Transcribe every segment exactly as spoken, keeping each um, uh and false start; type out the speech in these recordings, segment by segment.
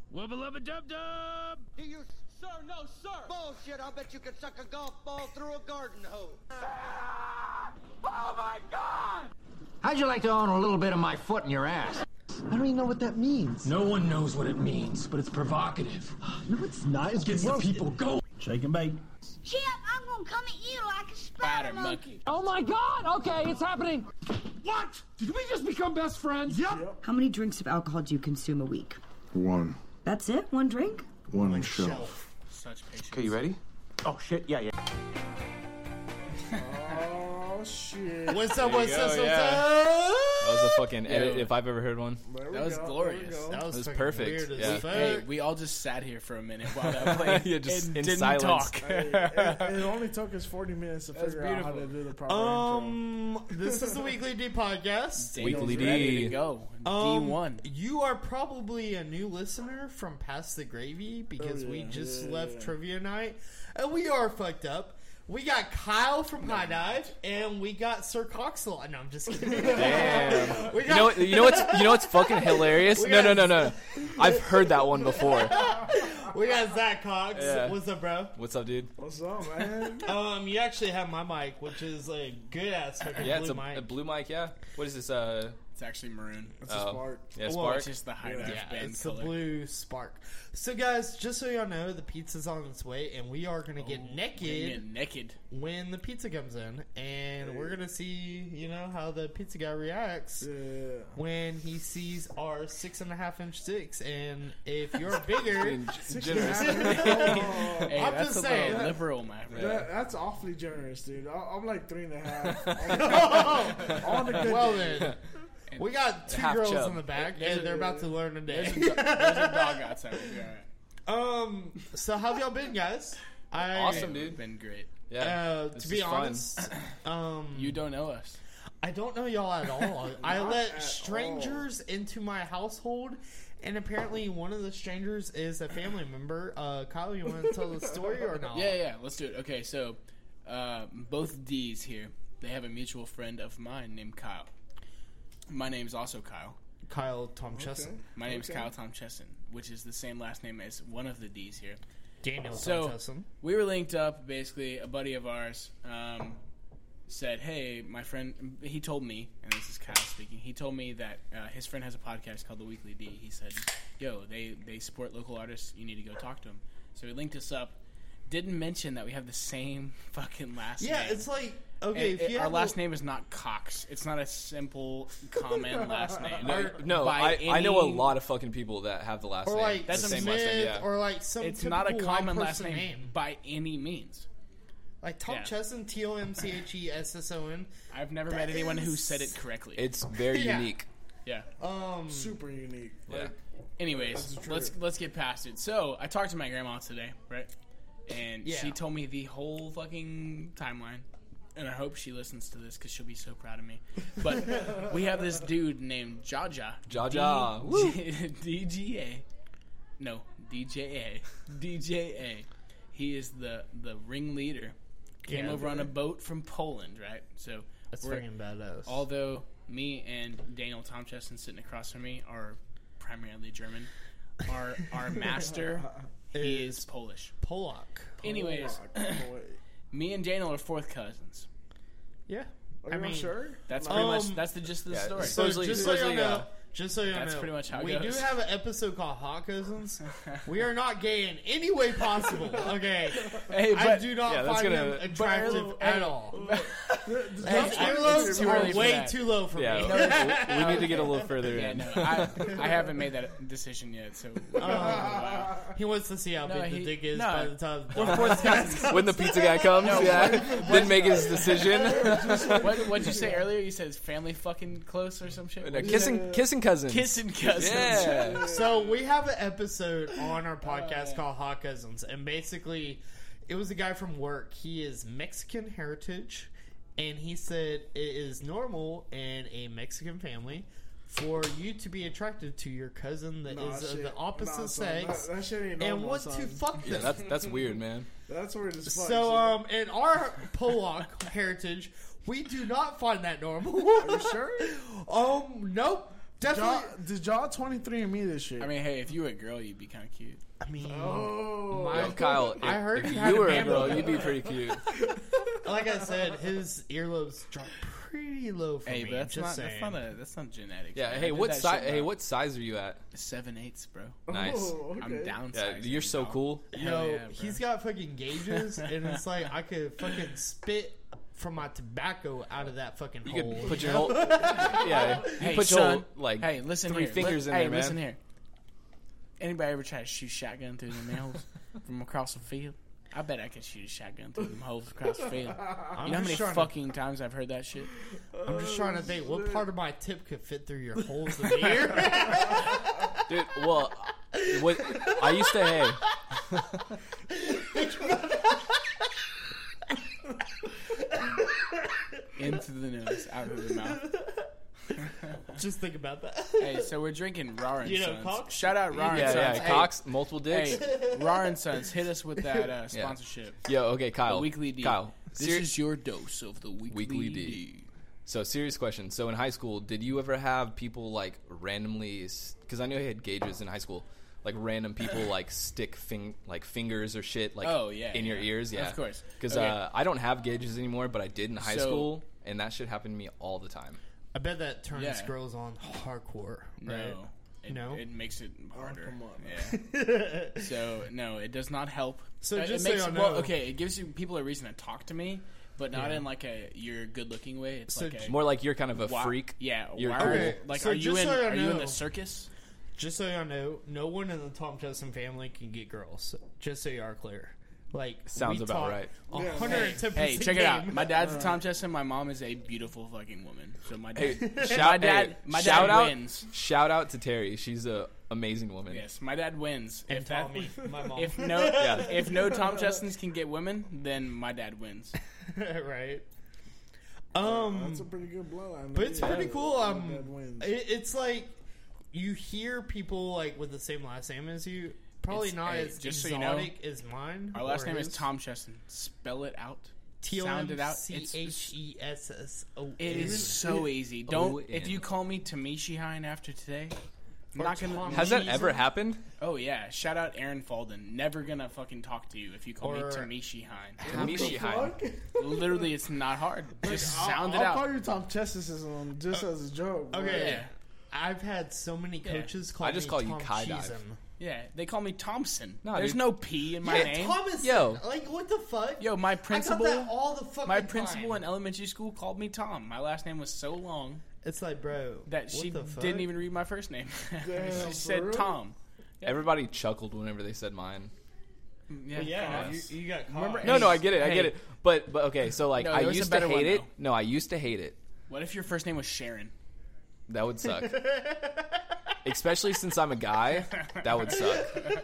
Wubba lubba dub dub! You, sir, no, sir! Bullshit, I bet you could suck a golf ball through a garden hose. Ah! Oh my God! How'd you like to own a little bit of my foot in your ass? I don't even know what that means. No one knows what it means, but it's provocative. No, it's not. It's gets the people going. Shake and bake. Chip, I'm gonna come at you like a spider monkey. Oh my God! Okay, it's happening. What? Did we just become best friends? Yep. yep. How many drinks of alcohol do you consume a week? One. That's it? One drink? One, One shelf. shelf. Such patience. Okay, you ready? Oh shit! Yeah, yeah. Oh shit! What's up? What's go, up? What's yeah. up? That was a fucking edit if I've ever heard one. That was go, glorious. That was, was perfect. Weird as Yeah. fuck. Hey, we all just sat here for a minute while that played. yeah, just and in didn't silence. talk. Hey, it, it only took us forty minutes to That's figure out how to do the proper Um, this is the Weekly D podcast. Weekly Daniel's D. ready to go. Um, D one. You are probably a new listener from Past the Gravy because Oh, yeah, we just yeah, left yeah. trivia night, and we are fucked up. We got Kyle from High Dive, and we got Sir Coxel. No, I'm just kidding. Damn. We got, you know, you know what's, you know what's fucking hilarious? We No, got- no, no, no. I've heard that one before. we got Zach Cox. Yeah. What's up, bro? What's up, dude? What's up, man? Um, you actually have my mic, which is a good ass fucking Yeah, blue it's a, mic. a blue mic. Yeah. What is this? Uh, It's actually maroon. It's a oh. spark. Yeah, Well, Spark. It's just the high dive Yeah, band it's color. the blue spark. So, guys, just so y'all know, the pizza's on its way, and we are gonna get Oh, naked Get naked. when the pizza comes in, and we're gonna see, you know, how the pizza guy reacts Yeah. when he sees our six and a half inch sticks. And if you're bigger, Being generous. Oh, Hey, I'm that's just a saying. little liberal, my friend. that, that's awfully generous, dude. I, I'm like three and a half. On the good well day. then, we got two Half girls chub. in the back, There's and a- they're about to learn There's a, today. do- there's a dog outside. We'll be all right. um, so how have y'all been, guys? I, Awesome, dude. Been great. Yeah. Uh, This to be is fun. honest, um, You don't know us. I don't know y'all at all. I Not let at strangers into my household, and apparently one of the strangers is a family member. Uh, Kyle, you want to tell the story or not? Yeah, yeah. Let's do it. Okay, so uh, both D's here. They have a mutual friend of mine named Kyle. My name's also Kyle. Kyle Tom Chesson. My name's Okay. Kyle Tom Chesson, which is the same last name as one of the D's here. Daniel So- Tom Chesson. We were linked up. Basically, a buddy of ours um, said, "Hey, my friend." He told me, and this is Kyle speaking. He told me that uh, his friend has a podcast called The Weekly D. He said, "Yo, they they support local artists. You need to go talk to them." So he linked us up. Didn't mention that we have the same fucking last Yeah, name. it's like okay. And if you our have last a, name is not Cox. It's not a simple, common last name. No, Or no by I, I know a any- lot of fucking people that have the last or name. like That's the a same Smith, last name. Yeah. or like some It's not a typical white common last person name, by any means. Like Tom Yeah. Chesson, T O M C H E S S O N. I've never That met anyone who is- said it correctly. It's very Yeah. unique. yeah. Um, Super unique. Yeah. Like, Anyways, That's true. let's let's get past it. So I talked to my grandma today, right? And Yeah. she told me the whole fucking timeline. And I hope she listens to this because she'll be so proud of me. But we have this dude named Jaja. Jaja. D- Woo. D G A. No, D J A. D J A. He is the, the ringleader. Came Yeah, over on dude. a boat from Poland, right? So that's we're- fucking badass. although me and Daniel Tom Chesson sitting across from me are primarily German, our our master he is Polish. Polak. Anyways, oh, boy. me and Daniel are fourth cousins. Yeah. Are I you mean, sure? That's Um, pretty much that's the gist of the yeah, story. So Supposedly- just so you supposedly, know, uh, just so you That's know, pretty much how it we goes. do have an episode called Hot Cousins. We are not gay in any way possible. Okay, Hey, I but- do not yeah, that's find gonna- them attractive but- at hey, all. That's Ear too lobes too are early for way that. too low for Yeah. me. we we need to get a little further yeah, in. no, I, I haven't made that decision yet. So Uh, he wants to see how No, big he- the dick is no. by the time. we're fourth cousins. When the pizza guy comes, yeah, didn't make his decision. what what'd you say earlier? You said it's family fucking close or some shit. No, kissing, kissing cousins. Kissing cousins. Yeah. So we have an episode on our podcast called Hot Cousins, and basically, it was a guy from work. He is Mexican heritage, and he said it is normal in a Mexican family for you to be attracted to your cousin that Nah, is of shit. the opposite Nah, son, sex That, that shit ain't and normal, want son. to fuck them. Yeah, that's that's weird, man. That's weird as fuck. So, son. um, in our Polak heritage, we do not find that normal. Are you sure? Um, nope. Definitely. Did y'all twenty-three and me this shit? I mean, hey, if you were a girl, you'd be kind of cute. I mean, oh, my, Yo, Kyle, if, I heard if he you had were a man girl, bun. you'd be pretty cute. Like I said, his earlobes drop pretty low for Hey, me. but that's just not saying. that's not a that's not genetics. Yeah. man. I Hey, did what that size? shit, Hey, bro. what size are you at? Seven eighths, bro. Nice. Oh, okay. I'm downsizing. Yeah, you're so dog. cool. Hell Yo, yeah, bro. he's got fucking gauges, and it's like I could fucking spit from my tobacco out of that fucking You hole. could put your whole yeah. You Hey, put your son. whole, like Hey, listen three here. fingers Li- in hey, there, man. listen here. Anybody ever try to shoot shotgun through the nails from across the field? I bet I could shoot a shotgun through them holes across the field. I'm You know how just many trying to- fucking times I've heard that shit? I'm just trying to think what part of my tip could fit through your holes in the ear. Dude, well, what I used to hey. Into the nose, out of the mouth. Just think about that. Hey, so we're drinking Raw and You know Sons. Cox? Shout out Raw and Yeah, Sons. yeah, Hey, Cox, multiple dicks. Hey, Raw and Sons, hit us with that uh, sponsorship. Yo, okay, Kyle. The weekly D. Kyle, This ser- is your dose of the weekly, Weekly D. D. So, serious question. So, in high school, did you ever have people like randomly? Because I know you had gauges in high school. Like random people like stick fing- like fingers or shit like Oh, yeah, in your yeah. ears. Yeah, Of course. Because Okay. uh, I don't have gauges anymore, but I did in high So- school, and that shit happened to me all the time. I bet that turns Yeah. girls on hardcore, No. right? It, No? it makes it harder. come on, yeah. So no, it does not help. So Uh, just it so makes, y'all well, know- okay, it gives you people a reason to talk to me, but not Yeah. in like a you're good looking way. It's So like a More like you're kind of a why- freak. Yeah, You're why cool. are, Okay, like so are you just in so y'all are you in know- the circus? Just so y'all know, no one in the Tom Chesson family can get girls. Just so you are clear. Like Sounds we about talk right. one Yeah. hundred ten percent Hey, check it out. game. My dad's a Tom Chesson. My mom is a beautiful fucking woman. So my dad, Hey, my shout, dad, hey, my shout dad out, wins. Shout out to Terry. She's a amazing woman. Yes, my dad wins. And if that, Tommy, my mom. if no, Yeah. if no Tom Chessons can get women, then my dad wins. Right. Um, That's a pretty good bloodline. but it's Yeah. pretty cool. Um, Dad wins. it, it's like you hear people like with the same last name as you. Probably It's- not hey, as just so you know, exotic as mine. Our last or name is his. Tom Chesson. Spell it out. T O Sound M it out. C It's H E S S O N. It is so easy. O Don't N. if you call me Tamishi Hine after today, I'm Or not gonna. Tom Has that Jesus. ever happened? Oh yeah, shout out Aaron Falden. Never gonna fucking talk to you if you call me Or- Tamishi Hine. Tamishi Hine. Literally, it's not hard. Just I'll, sound it I'll out. call you Tom Chesson just as a joke. bro. Okay. Yeah. I've had so many Yeah. coaches call I just me call you Tom Kai Dive. Cheesin. Yeah, they call me Thompson. No, There's dude. no P in my Yeah, name. Thomas. Yo. Like what the fuck? Yo, my I got principal, that all the fucking my principal time. in elementary school called me Tom. My last name was so long It's like, bro, that what she the fuck? didn't even read my first name. Damn, she for said real? Tom. Everybody chuckled whenever they said mine. Yeah, But yeah, fuck you, us. you got caught. Remember- No, no, I get it. I Hey. get it. But but okay, so like No, I there was a used to better hate one, it. though. No, I used to hate it. What if your first name was Sharon? That would suck. Especially since I'm a guy, that would suck.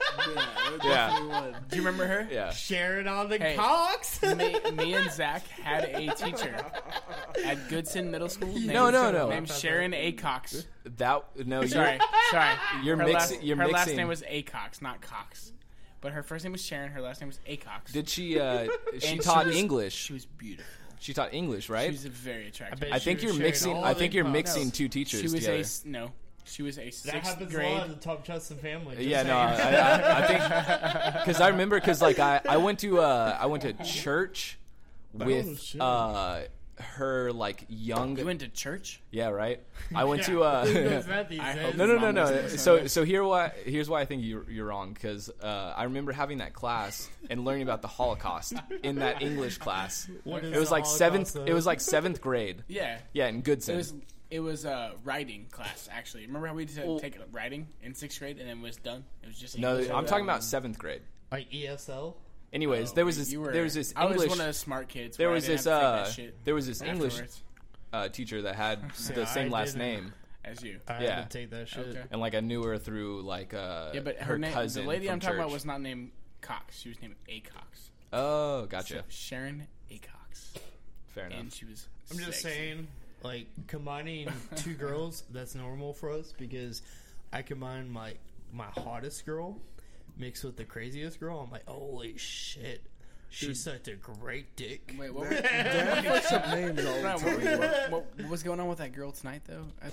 Yeah. Do you remember her? Yeah. Sharing on the Hey. cocks. me, me and Zach had a teacher at Goodson Middle School. Named, No, no, no. Named Sharon A. Cox. That no, you're, Sorry, sorry. You're her mixing- Last, you're her last mixing. name was A. Cox, not Cox. But her first name was Sharon. Her last name was A. Cox. Did she? Uh, she And taught was- English. She was beautiful. She taught English, right? She was a very attractive. bet I she think was you're sharing mixing. all I the think you're cocks. mixing two teachers She was together. a s- no. She was a That sixth happens grade. a lot in the Tom Chesson family. just Yeah, no, I, saying. I, I think because I remember because like I, I went to uh I went to church with shit. uh her like young You went to church? yeah right I went to uh Who knows that these I days? hope no no no Mom no listening to so this. so here why here's why I think you're you're wrong because uh, I remember having that class and learning about the Holocaust in that English class. What is It was the like Holocaust, seventh. though? It was like seventh grade. Yeah. Yeah, in Goodson. It was it was a writing class actually. Remember how we had to Well- take writing in sixth grade and then it was done? It was just no, English I'm over talking that. about seventh grade. Like E S L. Anyways, Oh, there was this. you were- There was this I English. was one of the smart kids. there where I was didn't this. have to take Uh, that shit there was this English afterwards uh, teacher that had the Yeah, same I last didn't. name, as you. I Yeah. had to take that shit. Okay. and like I knew her through like uh, Yeah, but her, her name, cousin. the lady from I'm talking about church. was not named Cox. She was named A. Cox. Oh, gotcha. So Sharon A. Cox. Fair enough. And she was. I'm just sexy. saying, like combining two girls, that's normal for us because I combine my my hottest girl mixed with the craziest girl. I'm like, holy shit, she's such a great dick. Wait, what, Fuck some names all the Brian, time. what, were you- what, what, what was going on with that girl tonight though? At the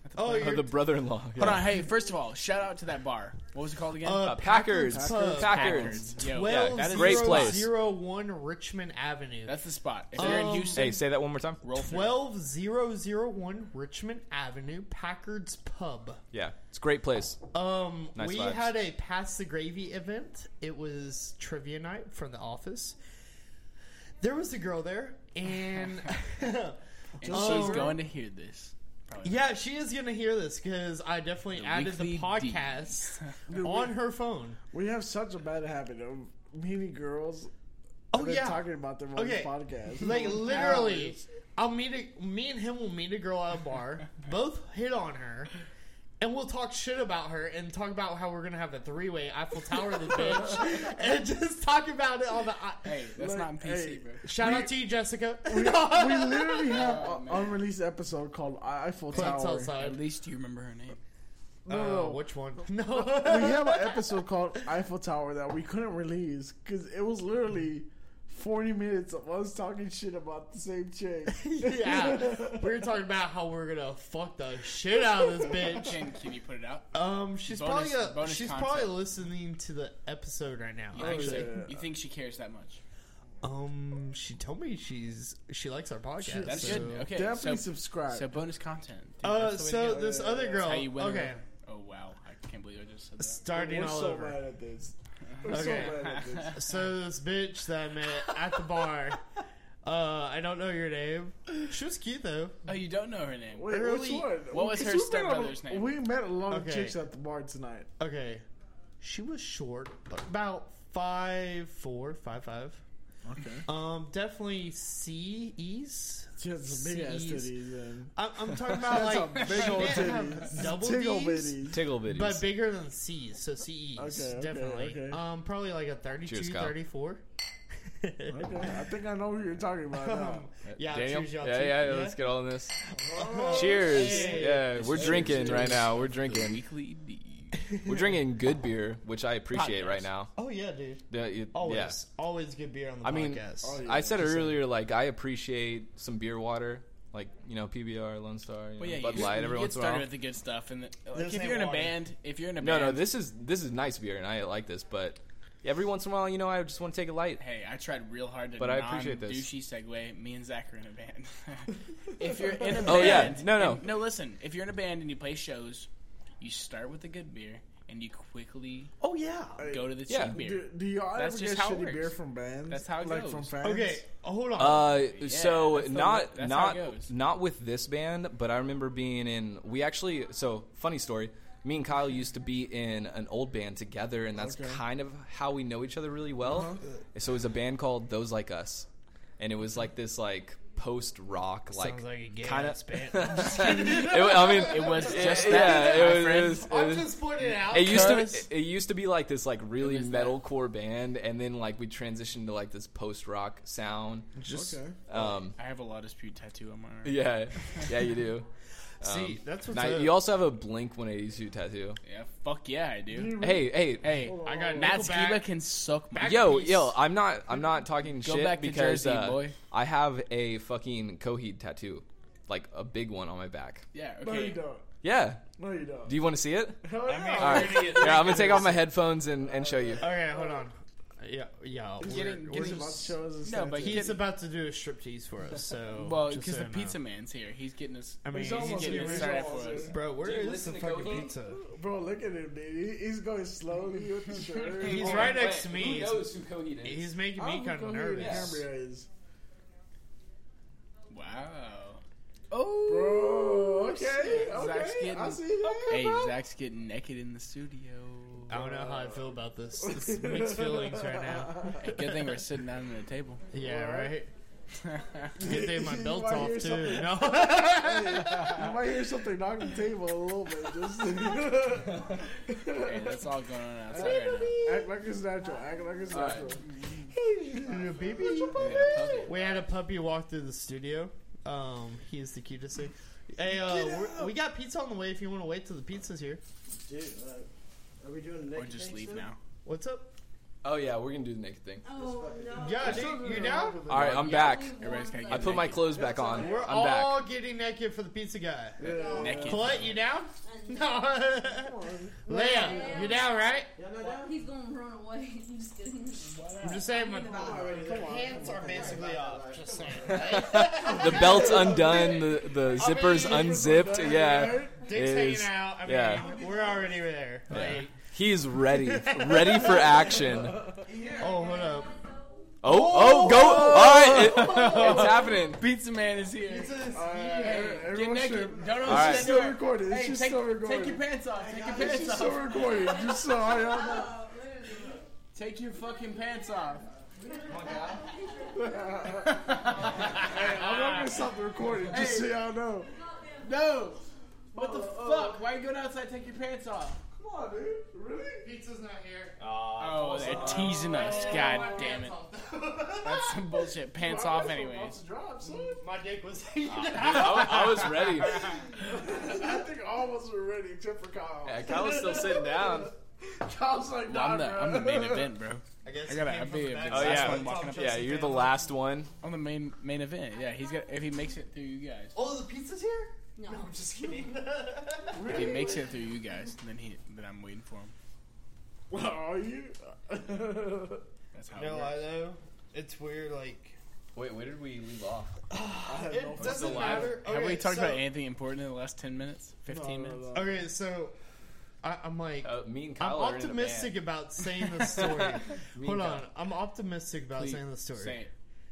Oh, Oh, you're the brother-in-law. Hold yeah. on, hey, first of all, shout out to that bar. What was it called again? Uh, Uh, Packers. Packers. Packers. Yo, twelve that is great zero place. zero one Richmond Avenue. That's the spot. If you're in Um, Houston, Hey, say that one more time. roll through. twelve thousand one Richmond Avenue, Packard's Pub. Yeah, it's a great place. Um, Nice we vibes. had a Pass the Gravy event. It was trivia night from the office. There was a girl there, and And Um, she's going to hear this. Probably. yeah, she is going to hear this because I definitely The added the Weekly podcast on her phone. We have such a bad habit of meeting girls. Oh and then yeah, talking about them on Okay. the podcast. like literally, I'll meet a, me and him will meet a girl at a bar, both hit on her, and we'll talk shit about her and talk about how we're gonna have a three way Eiffel Tower this bitch, and just talk about it on the. Hey, that's Like, not in P C, hey, bro. Shout out to you, Jessica. we, we literally have an unreleased episode called Eiffel Let's Tower. outside. At least you remember her name. No, Uh, no, which one? No. we have an episode called Eiffel Tower that we couldn't release because it was literally forty minutes of us talking shit about the same chick. Yeah, we were talking about how we're gonna fuck the shit out of this bitch. Can, can you put it out? Um, she's Bonus- probably a, bonus she's content. probably listening to the episode right now. You think, actually. she, you think she cares that much? Um, she told me she's she likes our podcast. That's so. good. Okay, Definitely so, subscribe. so bonus content. Dude, Uh, that's the way so to go. this other girl. That's how you win Okay, her. Oh wow, I can't believe I just said that. starting We're all so over. mad at this. We're Okay. so mad at this. So this bitch that I met at the bar. Uh, I don't know your name. She was cute though. Oh, you don't know her name. Wait, Early- which one? What was her We met a- stepbrother's name? We met a lot of Okay. chicks at the bar tonight. Okay, she was short, about five four, five five. Okay. Um, definitely C E's. She has some big ass C's. titties. And I'm, I'm talking about That's like a big she old didn't have titties. double Tickle D's, bitties. Tickle bitties. but bigger than C's. So C E's, Okay, okay, definitely. okay. Um, probably like a thirty-two, Cheers, Kyle. thirty-four. Okay, I think I know who you're talking about now. Yeah, Daniel? cheers, y'all yeah, too. yeah, Let's get all in this. Oh, Cheers. Hey. Yeah, we're Cheers, drinking cheers. right now. We're The drinking. Weekly D. We're drinking good beer, which I appreciate Podcast. right now. Oh yeah, dude. Yeah, you- Always, yeah. always good beer on the I mean, podcast. Oh, yeah. I said Just earlier, like I appreciate some beer water, like you know P B R, Lone Star, you Well, know, yeah, Bud you, Light you every get once in a started while. with the good stuff, and the, like, This if ain't you're in a water. band, if you're in a No, band, no, this is this is nice beer, and I like this. But every once in a while, you know, I just want to take it light. Hey, I tried real hard to But I appreciate this. douchey segue. Me and Zach are in a band. If you're in a band, Oh, yeah. No, no. and- no. Listen, if you're in a band and you play shows, you start with the good beer and you quickly oh yeah. go to the cheap Yeah. beer. Do, do y'all That's ever just get how it shitty works. beer from bands? That's how it like goes. from fans? Okay, hold on. Uh, so that's the- not that's how not it goes. not with this band, but I remember being in. We actually so funny story. Me and Kyle used to be in an old band together, and that's Okay. kind of how we know each other really well. Uh-huh. So it was a band called Those Like Us, and it was like this like post rock like Sounds like a gay kind ass of. band. I mean, It was just yeah, that, it my was. friend. It was, it I'm was- just pointing it out. it used to Because- it used to be like this like really was that. metalcore band, and then like we transitioned to like this post rock sound. Just Okay. Um, I have a lot of spew tattoo on my arm. yeah, yeah, you do. see. Um, That's what's now, up. you also have a Blink one eighty-two tattoo. Yeah, fuck yeah, I do. Hey, hey, Hey, I got Matt Nickelback. Skiba can suck my. yo, piece. yo! I'm not, I'm not talking Go shit back to because Jersey, uh, boy. I have a fucking Coheed tattoo, like a big one on my back. Yeah, No, you okay. don't. Yeah. No, you don't. Do you want to see it? Hell yeah. All right. Yeah, I'm gonna take off my headphones and, and show you. Okay, hold on. Yeah, yeah. He's we're- getting- we're He's getting- about to show us his No, but tattoo. He's about to do a striptease for us, so Well, just because so the you know. pizza man's here. He's getting us. I mean, He's he's almost getting here. it He's started almost for us. here. bro, where Dude, is listen the to fucking Coheed. pizza? Bro, look at him, dude. He, he's going slowly with the shirt. He's Oh, right next to me. Who He's- knows who Coheed is? He's making I me don't kind know of who nervous. Cambria is. Wow. Oh, Bro, okay, Zach's okay. getting- I see that. Hey, Zach's getting naked in the studio. I don't know how I feel about this. It's mixed feelings right now. Hey, good thing we're sitting down at a table. Yeah, right. Good thing my You belt's might off hear too. something. No. You might hear something knock the table a little bit. Just Hey, that's all going on outside right now. act like it's natural. Act like it's natural. Baby. We got a puppy. We had a puppy walk through the studio. Um, he is the cutest thing. Hey, uh, we're, we got pizza on the way. If you want to wait till the pizza's here. Dude, uh, are we doing the Or next just thing leave soon? now. What's up? Oh yeah, we're gonna do the naked thing. Oh no. Yeah, dude, you down? All right, I'm back. Everybody's gotta I get put my naked. clothes back on. We're I'm all back. getting naked for the pizza guy. Naked. Colette, you down? No. Leia, you down, right? He's gonna run away. I'm just kidding. I'm just saying my pants are basically off. Just saying. The belt's undone. The the zipper's unzipped. Yeah. Dick's It is- hanging out. I mean, yeah. we're already there. Like, He's ready. Ready for action. oh, hold up. Oh, oh, go! All right, it, it's happening. Pizza Man is here. Hey, Get everyone naked. should- Don't All right. It's still recording. It's Hey, just take, still recording. take your pants off. Take your It's pants just still off. recording. Just so I know. Take your fucking pants off. Hey, I'm not gonna stop the recording. Just so y'all know. No. What the fuck? Why are you going outside? Take your pants off. Come on, dude. Really? Pizza's not here. Oh, they're teasing us. God damn it. That's some bullshit. Pants off, anyways. Drop, son. My dick was hanging Dude, I, I was ready. I think all of us were ready except for Kyle. Yeah, Kyle was still sitting down. Kyle's like, nah, I'm the bro. I'm the main event, bro. I guess I gotta it came I'd from be the a back. big Oh last yeah, one walking up. yeah. You're the last one. I'm the main main event. Yeah, he's got if he makes it through you guys. Oh, the pizza's here? No. No, I'm just kidding. If he makes it through you guys, then he then I'm waiting for him. Well, are you? That's how No, it I works. know. It's weird, like... Wait, where did we leave off? It doesn't the matter. Have Okay, we talked so- about anything important in the last ten minutes? Fifteen No, no, minutes? no. Okay, so... I, I'm like... Uh, me and I'm Kyle are in a optimistic band. about saying the story. Me Hold and on. Kyle. I'm optimistic about Please, saying the story. Say it.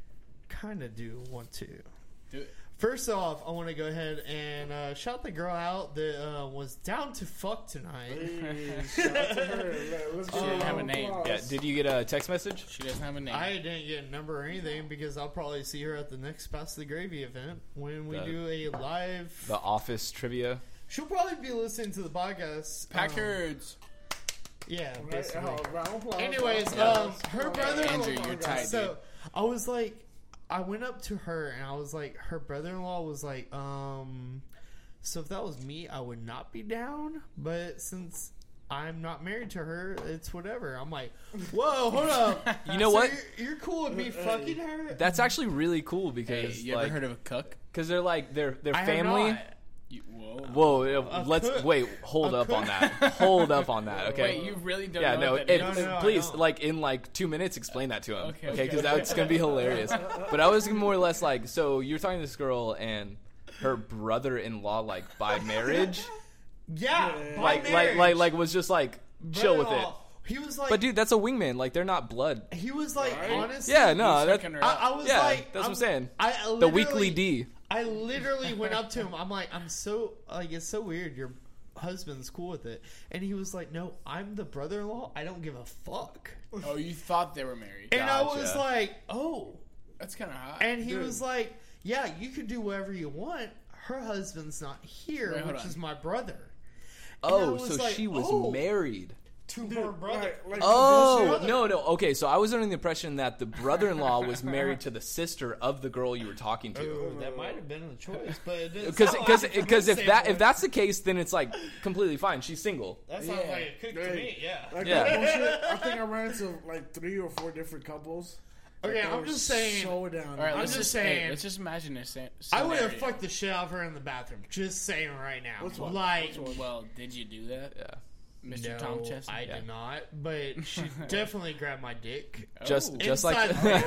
Kind of do want to. Do it. First off, I want to go ahead and uh, shout the girl out that uh, was down to fuck tonight. Hey, shout out to her. Let's She give her didn't a have a round of name. applause. Yeah. Did you get a text message? She doesn't have a name. I didn't get a number or anything because I'll probably see her at the next Pass the Gravy event when we The- do a live. The office trivia. She'll probably be listening to the podcast. Um, Packers. yeah, Right, basically. uh, round of applause. Anyways, Yeah. um, her brother. Andrew, you're tight, So dude. I was like, I went up to her and I was like, her brother-in-law was like, um, so if that was me, I would not be down. But since I'm not married to her, it's whatever. I'm like, whoa, hold up. You know So what? You're, you're cool with me fucking her? That's actually really cool Hey, because you like, ever heard of a cuck? because they're like they're they're I have family. not. You, whoa. Whoa, A uh, let's cook. wait. Hold A up cook. on that. Hold up on that. Okay. Wait, you really don't yeah, know no. what It, that No, is? no, no, I please, don't. like in like two minutes, explain that to him. Okay, Okay, okay. because that's gonna be hilarious. But I was more or less like, so you're talking to this girl and her brother-in-law, like by marriage, Yeah, by like like marriage. like like was just like chill with it. Brother-in-law. He was like, But dude, that's a wingman. Like they're not blood. he was like, honestly, Yeah, no, He's that, hooking her I, up. I was yeah, like, that's what I'm saying. I The literally- weekly D. I literally went up to him. I'm like, I'm so like, it's so weird. Your husband's cool with it, and he was like, No, I'm the brother-in-law. I don't give a fuck. Oh, you thought they were married. And I was Gotcha. like, Oh, That's kind of hot. and he was like, Yeah, you can do whatever you want. Her husband's not here, Wait, hold which on. is my brother. And I Oh, was so like, she was oh, married. to her brother. Like, like Oh bullshit. no no okay, so I was under the impression that the brother-in-law was married to the sister of the girl you were talking to. Ooh, that might have been the choice, but it didn't Because sound like because it from because his if that if standpoint. that's the case, then it's like completely fine. She's single. that sounds like a cook to me, yeah. Like Yeah. that bullshit, I think I ran into like three or four different couples. Okay, That I'm were just saying. So down. All right, I'm let's just just hey, saying- let's just imagine a sa- I would have scenario. fucked the shit out of her in the bathroom. Just saying right now. What's what? like, Well, did you do that, Yeah. Mister no, Tom Chesney? I did not, but she definitely grabbed my dick. Just Oh. just like Inside-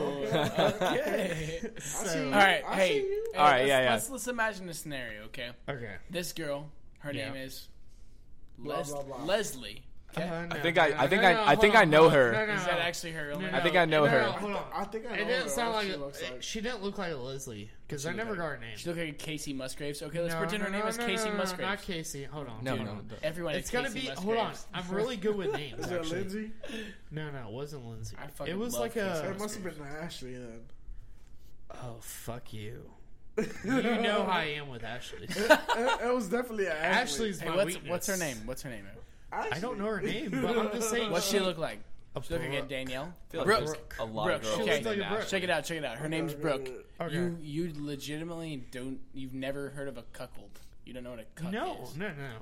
okay. So, All right, I hey, see you. hey, All right, let's, yeah, yeah. Let's, let's imagine a scenario, okay? okay. This girl, her Yeah. name is Blah, Les- blah, blah. Leslie. Okay? Uh, no, I think I- no, I think no, I- no, I hold think on, I know hold on. her. No, no, Is no. that actually her real No, name? I think I know no, her. no, hold on. I think I know It didn't her. sound What like she a, looks like. she didn't look like a Leslie because I look never like- got her name. She looked like a Casey Musgraves. Okay, let's No, pretend no, her name no, is no, Casey no, no, Musgraves. Not Casey. Hold on. No, Dude, no. no. Everyone It's is gonna Casey be. Musgraves. Hold on. I'm really good with names. Is that actually. Lindsay? No, no, it wasn't Lindsay. I fucking It was love like Casey a. It must have been Ashley then. Oh fuck you. You know how I am with Ashley. It, it was definitely an Ashley. Ashley's Hey, my what's weakness. what's her name? What's her name? I don't know her name, but I'm just saying. What's she look like? A She look like a Brooke. Danielle. I feel like Brooke. there's a lot Brooke. of girls Okay. named Like a Brooke. Ashley. Check it out. Check it out. Her name's Brooke. Okay. You you legitimately don't. You've never heard of a cuckold. You don't know what a cuck No, is. no, no.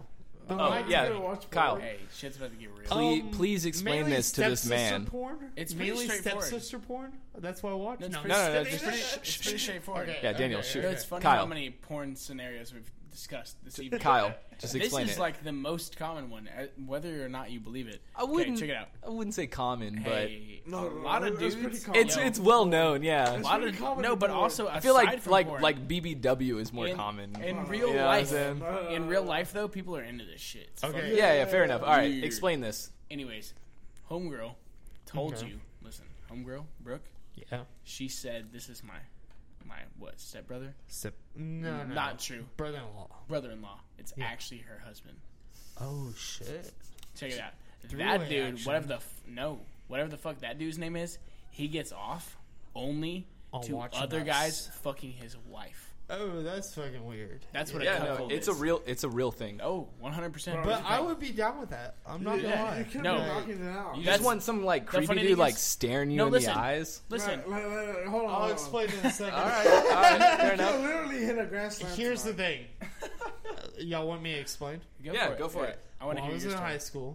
The Oh, white yeah. dude. Kyle. Hey, shit's about to get real. Please, Um, please explain mainly this to this stepsister man. Porn? It's pretty mainly straightforward. stepsister porn. That's what I watch. No, it's No, pretty, no, no, it's just pretty, shh, it's shh, pretty shh. straightforward. Okay. Yeah, Daniel, Okay, shoot. You know, it's funny Kyle. how many porn scenarios we've discussed this evening. Kyle, just explain This is it. like the most common one, uh, whether or not you believe it. I wouldn't. Okay, check it out. I wouldn't say common, Hey, No, a no, lot no, of it's dudes. pretty common. but it's Yo, it's well known. Yeah, a lot pretty of common no, to but do it. also I feel like aside from like porn, like B B W is more in, common. in real You know what I'm life. saying? In real life, though, people are into this shit. It's Okay. fucking- Yeah, yeah, fair enough. All right, Weird. explain this. Anyways, homegirl told Okay. you. Listen, homegirl Brooke. Yeah. She said, "This is my my what stepbrother? Step. No, no. Not true. Brother-in-law. Brother-in-law. It's Yeah. actually her husband. Oh shit. Check it out. Three-way That dude, action. whatever the f- no, whatever the fuck that dude's name is, he gets off only On to watching other us. guys fucking his wife. Oh, that's fucking weird. That's what Yeah, a no, cuckold it's is. a real it's a real thing. Oh, one hundred percent. But I would be down with that. I'm not Yeah, gonna lie. you can't No. be knocking it out. You That's- just want some like the creepy funny dude thing like is- staring you No, in listen. the eyes. Listen, Right, like, like, like, hold on. I'll hold on. explain in a second. All right, all right, fair You enough. literally hit a grand slam. Here's the tonight. thing. Y'all want me to explain? go Yeah, for it. go for Yeah. it. I want to When I hear was your in story. high school,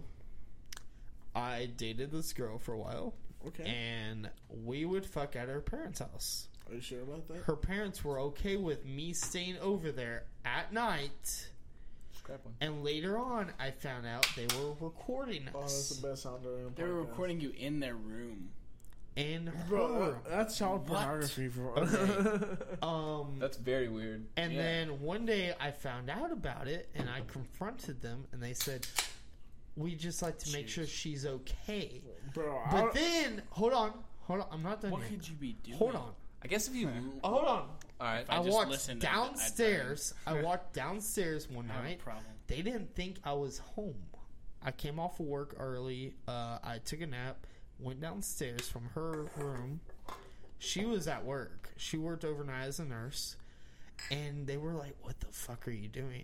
I dated this girl for a while, Okay. and we would fuck at her parents' house. Are you sure about that? Her parents were okay with me staying over there at night, Grab one. and later on, I found out they were recording Oh, that's us the best sound ever. in They were podcast. recording you in their room. in her Bro, room. that- that's child What? pornography for Um, That's very weird. And Yeah. then one day I found out about it and I confronted them and they said, we just like to make sure she's okay. Bro, I But don't- then, hold on, hold on, I'm not done What yet. could you be doing? Hold on, I guess if you oh, hold on. all right, I I, just walked listened, I'd- I'd burn. downstairs. I walked downstairs one I have a night. problem. They didn't think I was home. I came off of work early. Uh, I took a nap, went downstairs from her room. She was at work. She worked overnight as a nurse. And they were like, what the fuck are you doing?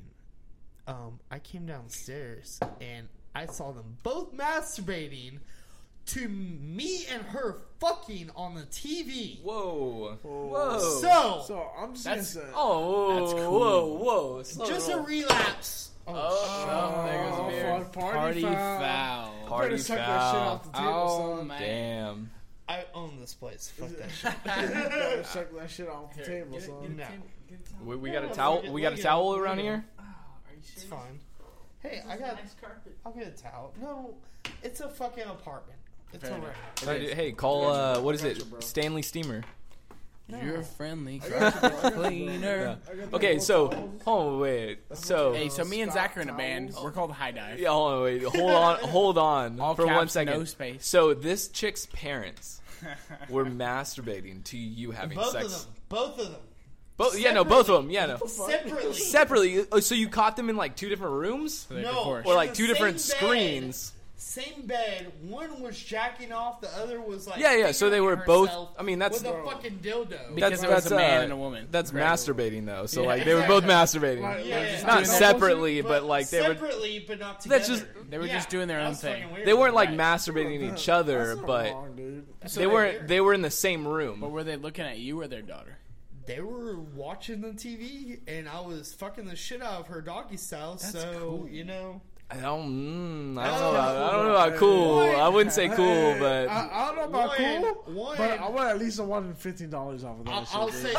Um, I came downstairs and I saw them both masturbating to me and her fucking on the T V. whoa, whoa. So, So I'm just That's- gonna say. oh, whoa, That's cool. whoa, whoa. Slow just roll. a relapse. Oh, Oh, there goes Oh, the beer. fuck, party, Party foul. foul. Party Better suck that shit foul. off the table, Oh son. man. Damn. I own this place. Fuck that shit. Better suck that shit off the table, Get it, son. get it, No. get it, get it, towel. We, we got Yeah, a towel. we'll get- We got we'll a get- towel we'll around get- here. Oh, are you It's serious? fine. Hey, This I is got. a nice carpet. I'll get a towel. No, it's a fucking apartment. It's Fair alright. enough. Hey, is. Hey, call. Uh, what is Gotcha, it? bro. Stanley Steamer. You're a friendly I got you, bro. I got you, bro. cleaner. I got the Okay, whole so towels. hold on, wait. So Hey, so me and Stop Zach are in a band. towels. We're called High Dive. yeah, hold on, wait. Hold on, hold on All for caps, one second. no space. So this chick's parents were masturbating to you having Both sex. of them. Both of them. Both, yeah, no, both of them. Yeah, no. Separately. Separately. Oh, so you caught them in like two different rooms, Like, of No. course. or in like the two different same screens? Bed, same bed. One was jacking off. The other was like. Yeah, yeah, so they fingering were both- herself I mean, that's- with a fucking dildo. Because it was a man and a woman. That's Correct. masturbating though. So Yeah, like they were both masturbating. Like, Yeah, like, yeah. just Not doing that separately, but like they were. separately, but not together. That's just- They were just doing their own that's thing. fucking weird. They weren't like Right. masturbating bullshit. each other, That's not but wrong, dude. they weren't. They were in the same room. But were they looking at you or their daughter? They were watching the T V, and I was fucking the shit out of her doggy style. That's so cool. you know, I don't. Mm, I don't That's know. About, kinda I don't cool. know about cool. Hey, I wouldn't say cool, Hey, but I, I don't know about One- cool, one- but I want at least one hundred fifteen dollars off of that. I'll, shit, I'll dude. say,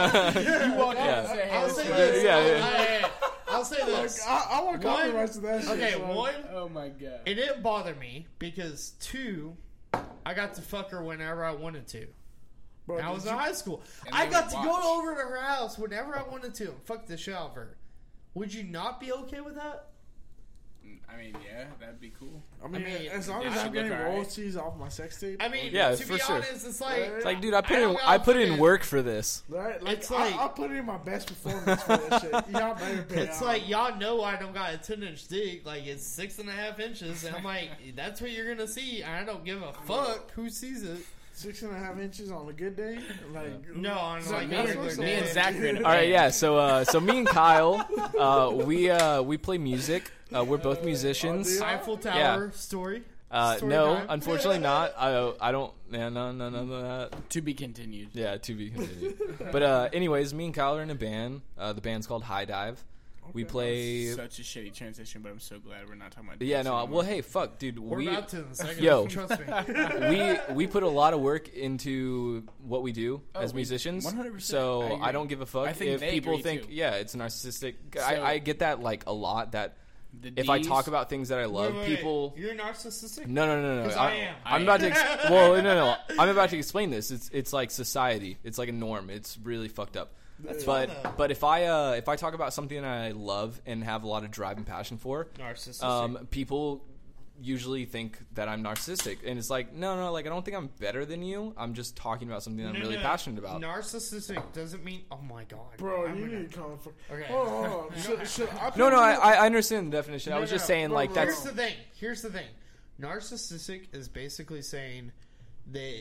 yeah. I'll say Yeah, this. yeah, I'll- yeah. I- I'll say Like, this. I, I want One- copyrights to that shit. Okay, son. one, Oh my god. it didn't bother me because two, I got to fuck her whenever I wanted to. Bro, I was did in you- high school. And I they got would to watch. go over to her house whenever I wanted to and fuck the shit out of her. Would you not be okay with that? I mean, yeah, that'd be cool. I mean, I mean, as long it as should I'm getting look alright. royalties off my sex tape, I mean, Yeah, to for be sure. honest, it's like, It's like, dude, I put I in. don't I gotta put in fucking- work for this. right? Like, It's I, like- I put in my best performance for this shit. Y'all better pay it's out. like y'all know I don't got a ten inch dick, like it's six and a half inches, and I'm like, that's what you're gonna see. I don't give a fuck who sees it. six and a half inches on a good day. Like No, on Zach, like Me a that's and, regular what's me day. and Zach are in a All right, band. yeah. So, uh, so me and Kyle, uh, we uh, we play music. Uh, we're both musicians. Oh, Eiffel Tower Yeah. story. Uh, Story no, time. unfortunately not. I I don't. Yeah, no, no, none of that. To be continued. Yeah, to be continued. But uh, anyways, me and Kyle are in a band. Uh, the band's called High Dive. We play. Such a shitty transition, but I'm so glad we're not talking about. Yeah, no. anymore. Well, hey, fuck, dude. We're we, about to in a second. Yo, Trust me. we we put a lot of work into what we do Oh, as we- musicians. one hundred percent. So I I, agree. don't give a fuck I think if they people agree, think, too. yeah, it's narcissistic. So- I, I get that like a lot. That The if I Ds- talk about things that I love, Wait, wait, wait. people. You're narcissistic? No, no, no, no. 'Cause I, I am. I'm I about am. to. Ex- well, no, no. I'm about to explain this. It's it's like society. It's like a norm. It's really fucked up. That's but fine, though. but if I uh, if I talk about something that I love and have a lot of drive and passion for, Narcissistic. um, people usually think that I'm narcissistic, and it's like no, no. Like I don't think I'm better than you. I'm just talking about something that I'm No, really no, passionate about. Narcissistic doesn't mean. Oh my god, Bro, I'm you gonna- need to come for. Okay. Hold on, hold on. Should, should I No, no. put- I, I understand the definition. I No, was no, just no. saying Bro, like bro, that's Here's the thing. Here's the thing. Narcissistic is basically saying that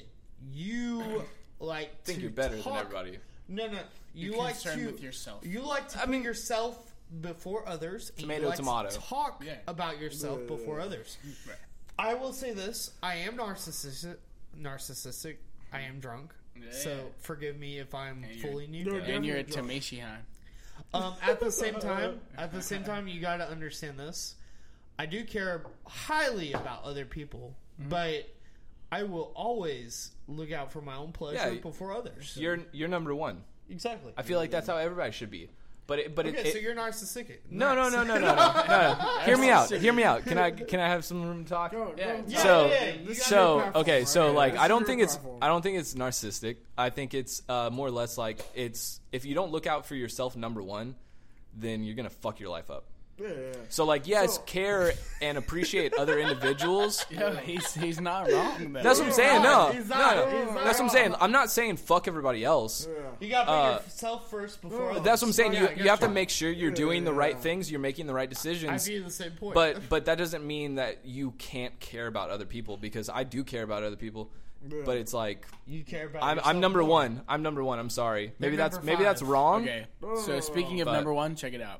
you like think to you're better than talk- everybody. No, no. You You're like concerned to with yourself. You like to I put mean- yourself before others. and Tomato, you like tomato. To talk Yeah. about yourself Yeah, yeah, before yeah. others. Right. I will say this: I am narcissistic. Narcissistic. I am drunk. Yeah. So forgive me if I'm And you're- fooling you. You're guys. And you're a Definitely drunk. Tamashihan. Um, at the same time, at the same time, you got to understand this. I do care highly about other people, Mm-hmm. but I will always look out for my own pleasure Yeah, before others. You're you're number one. exactly. I feel like that's how everybody should be. But it, but Okay, it, it so you're narcissistic. no, no, Nice. no, no, no, no, no, no. Hear me out. Hear me out. Can I can I have some room to talk? Go, Yeah. go. Yeah, so yeah, yeah, you gotta so be careful, okay, so right? like This I is don't your think it's platform. I don't think it's narcissistic. I think it's uh, more or less like it's if you don't look out for yourself number one, then you're gonna fuck your life up. Yeah, yeah. So like yes, So- care and appreciate other individuals. Yo, he's he's not wrong. Though. That's what I'm saying. No, He's no, not. no. He's not That's what I'm wrong. saying. I'm not saying fuck everybody else. Yeah. You gotta put Uh, yourself first before others. That's what I'm saying. Oh, You yeah, I you have to gotcha. make sure you're Yeah, doing the yeah, right yeah. things. You're making the right I decisions. view the same point. But but that doesn't mean that you can't care about other people because I do care about other people. Yeah. But it's like you care about. I'm yourself I'm number more. one. I'm number one. I'm sorry. Maybe You're that's number maybe that's five. wrong. Okay. No, no, So no, speaking no. of But- number one, check it out.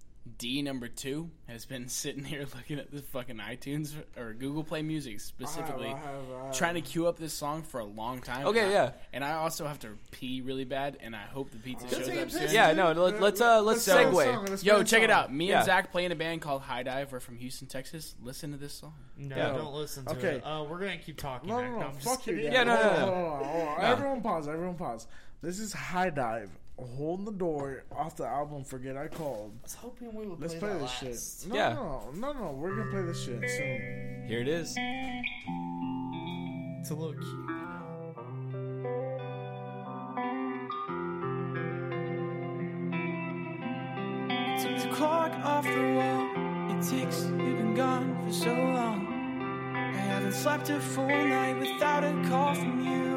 D number two has been sitting here looking at this fucking iTunes or Google Play Music specifically, I have, I have, I have. trying to queue up this song for a long time. Okay, And I- yeah. And I also have to pee really bad, and I hope the pizza Let's shows take a up piss, soon. Yeah, no. Let, let's uh let's play a song, segue. let's Yo, play a check it song. out. Me Yeah. and Zach play in a band called High Dive. We're from Houston, Texas. Listen to this song. No, Yeah. don't listen to Okay. it. Uh, we're gonna keep talking. No, Nick. no, no. I'm just Fuck you. kidding. Yeah, no, no, Hold on, no. hold on, hold on. No. Everyone pause. Everyone pause. This is High Dive. Hold the door off the album. Forget I called. I was hoping we would Let's play, play that this last. shit. No, Yeah. no, no, no. We're gonna play this shit soon. Here it is. It's a little cute. Took the clock off the wall. It ticks, you've been gone for so long. I haven't slept a full night without a call from you.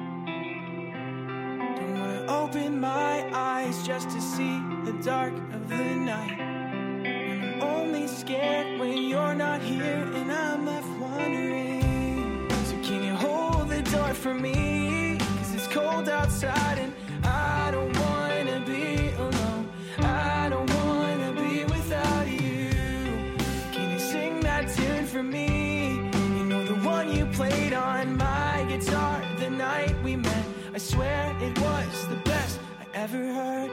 Don't wanna open my eyes just to see the dark of the night. And I'm only scared when you're not here and I'm left wondering. So can you hold the door for me? Cause it's cold outside and I don't wanna be alone. I don't wanna be without you. Can you sing that tune for me? You know the one you played on my guitar the night we met. I swear it was the best I ever heard.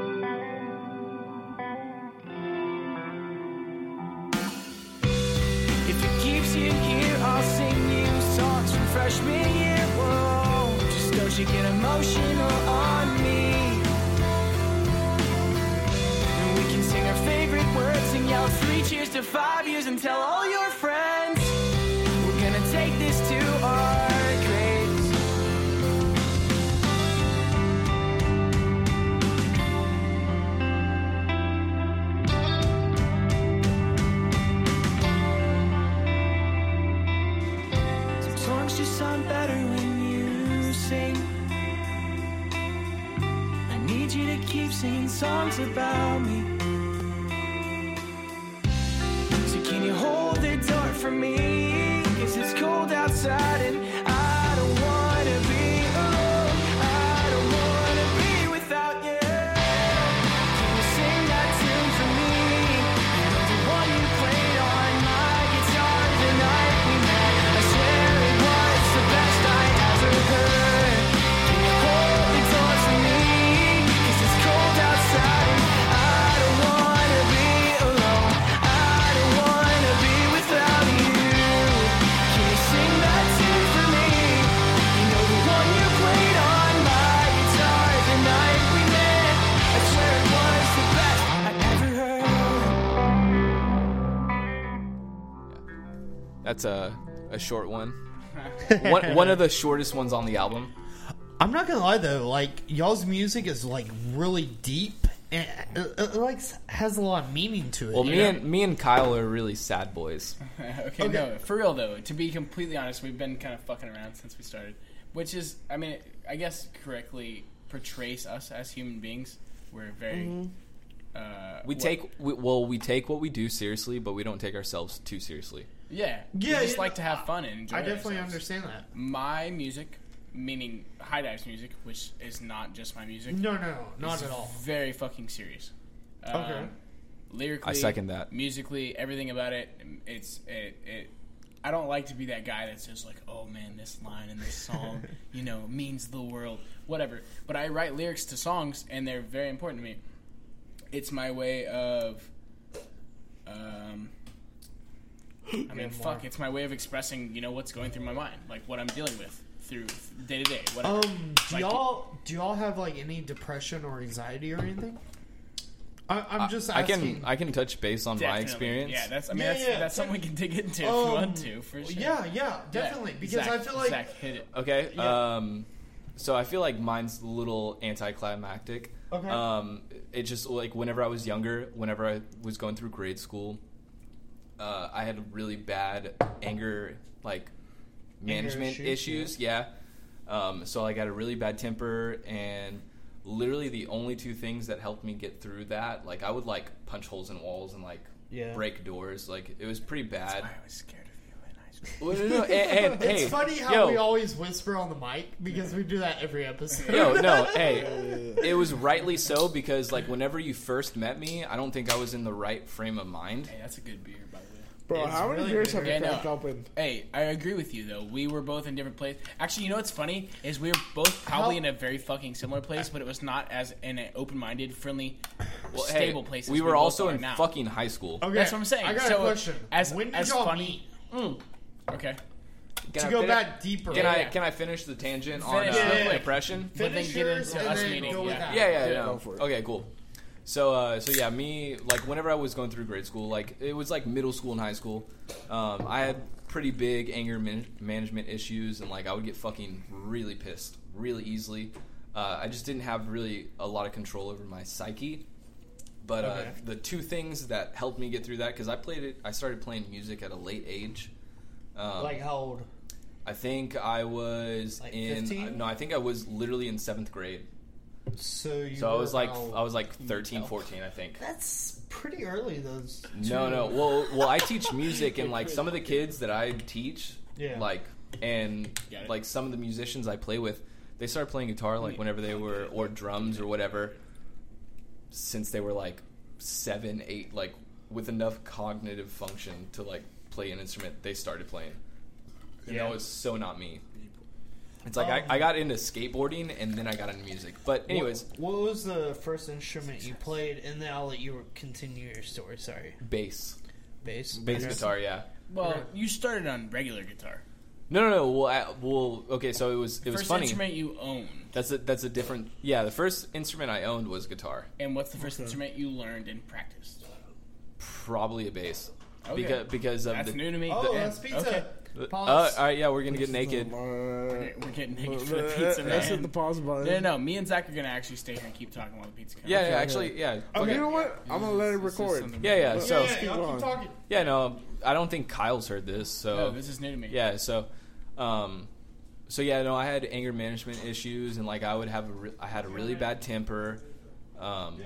If it keeps you here, I'll sing you songs from freshman year. Whoa, just don't you get emotional on me. And we can sing our favorite words and yell three cheers to five years and tell all your friends we're gonna take this to our graves. Some songs just sound better when you sing. I need you to keep singing songs about me. So can you hold the door for me? Cause it's cold outside and I don't wanna be alone. I don't wanna be without you. Can you sing that tune for me? You know the one you played on my guitar the night we met. I swear it was the best I ever heard. Can you hold the door for me? Cause it's cold outside and I don't That's a a short one. one one of the shortest ones on the album. I'm not gonna lie though, like y'all's music is like really deep and it, it, like has a lot of meaning to it. Well, you me know? and me and Kyle are really sad boys. okay, no, for real though. To be completely honest, we've been kind of fucking around since we started, which is, I mean, I guess correctly portrays us as human beings. We're very. Mm-hmm. Uh, We what- take we, well, we take what we do seriously, but we don't take ourselves too seriously. Yeah, Yeah, we just yeah, like to have fun and enjoy. I definitely ourselves. understand that. My music, meaning High Dive's music, which is not just my music. No, no, no, not is at all. Very fucking serious. Okay. Um, lyrically, I second that. Musically, everything about it, it's it. it I don't like to be that guy that's just like, oh man, this line in this song, you know, means the world, whatever. But I write lyrics to songs, and they're very important to me. It's my way of, um, I mean, fuck, it's my way of expressing, you know, what's going through my mind, like what I'm dealing with through day to day, whatever. Um, do Like- y'all do y'all have like any depression or anxiety or anything? I, I'm just I asking. can I can touch base on my Definitely. experience. Yeah, that's. I mean, Yeah, that's, yeah. that's something we can dig into if Um, you want to, for sure. Yeah, yeah, definitely. Because Zach, I feel like Zach hit it. Okay. Yeah. Um, so I feel like mine's a little anticlimactic. Okay. Um, it just like whenever I was younger, whenever I was going through grade school, uh, I had really bad anger like management issues, issues. Yeah. Um, so like I had a really bad temper, and literally the only two things that helped me get through that, like I would like punch holes in walls and like Yeah. break doors. Like it was pretty bad. I was scared of you in high school. Well, no, no, and, and, it's hey, funny how yo, we always whisper on the mic because we do that every episode. Yo, no, hey, it was rightly so because like whenever you first met me, I don't think I was in the right frame of mind. Hey, that's a good beer, by the way. Bro, It's how many really beers good. have you Yeah, no. cracked open? Hey, I agree with you though. We were both in different places. Actually, you know what's funny is we were both probably How- in a very fucking similar place, but it was not as in an open-minded, friendly, Well, stable hey, place. as we were both also are in now. fucking high school. Okay, That's what I'm saying. I got so a question. As when did as y'all funny, meet? Mm. Okay. Can To I go finish- back deeper. Can Yeah, I yeah. can I finish the tangent on Finish uh, it. Yeah, yeah. depression? But then Finish get yours into and us then meeting. go with Yeah. that. Yeah, yeah, Yeah, no. go for it. Okay, cool. So, uh, so yeah, me like whenever I was going through grade school, like it was like middle school and high school. Um, I had pretty big anger man- management issues, and like I would get fucking really pissed really easily. Uh, I just didn't have really a lot of control over my psyche. But uh, Okay. the two things that helped me get through that, because I played it, I started playing music at a late age. Um, Like how old? I think I was Like in fifteen? no, I think I was literally in seventh grade. So you. So I were was like about- I was like thirteen, fourteen, I think. That's pretty early. Those. No, two- no. Well, well, I teach music, and like some of the kids that I teach, Yeah. like, and Got it. like some of the musicians I play with, they started playing guitar like whenever they were, or drums or whatever, since they were like seven, eight, like with enough cognitive function to like play an instrument. They started playing. And Yeah. that was so not me. It's like Um, I, I got into skateboarding and then I got into music. But anyways, What, what was the first instrument you played? And then I'll let you continue your story. Sorry. bass, Bass. bass Okay. guitar, yeah. Well, Okay. you started on regular guitar. No, no, no. Well, I, well, okay. So it was it was First funny. instrument you owned. That's a that's a different. Yeah, the first instrument I owned was guitar. And what's the first instrument you learned and practiced? Probably a bass. Okay. Because because of That's the. new to me. Oh, Yeah. that's pizza. Okay. Uh, Pause. all right, yeah, we're gonna get naked. We're getting naked for the Uh, pizza, man. Let's hit the pause button. No, no, no. Me and Zach are gonna actually stay here and keep talking while the pizza comes. Yeah, Okay, yeah, okay. actually, yeah. Okay, Okay. you know what? I'm gonna let it This is record. something- Yeah, yeah. Yeah, So yeah, keep y'all going. keep talking. yeah, no, I don't think Kyle's heard this. So No, this is new to me. yeah, so, um, so yeah, no, I had anger management issues, and like I would have a re- I had a really bad temper. Um,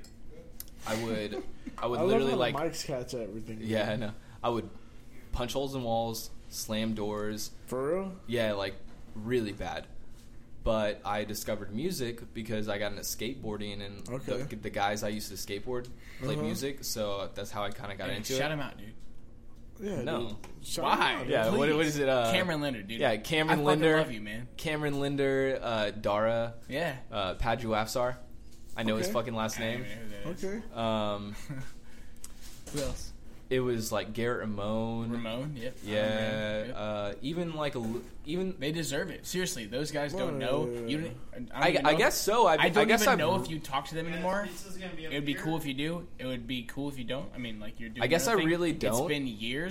I would I would I love literally how like the mics catch everything. yeah, I know. I would punch holes in walls, slam doors. For real? Yeah, like really bad. But I discovered music because I got into skateboarding, and Okay. the, the guys I used to skateboard played Uh-huh. music, so that's how I kind of got Hey, into shout it. him out, dude. Yeah. No. Dude. Shout Why? out, dude. Yeah, what, what is it? Uh, Cameron Linder, dude. Yeah, Cameron I Linder. fucking love you, man. Cameron Linder, uh, Dara, Yeah. uh, Padju Afsar. I know his Okay. fucking last I don't name. even know who that is. Okay. Um, Who else? it was like Garrett Ramon. Ramon. Yep. Yeah, Yep. uh, even like a l- even. They deserve it. Seriously, those guys don't know. You don't, I, I, don't even I know guess so. I, I don't guess even I've, know if you talk to them anymore. It would be cool if you do. It would be cool if you don't. I mean, like you're doing. I guess your I own thing. really It's don't. been years,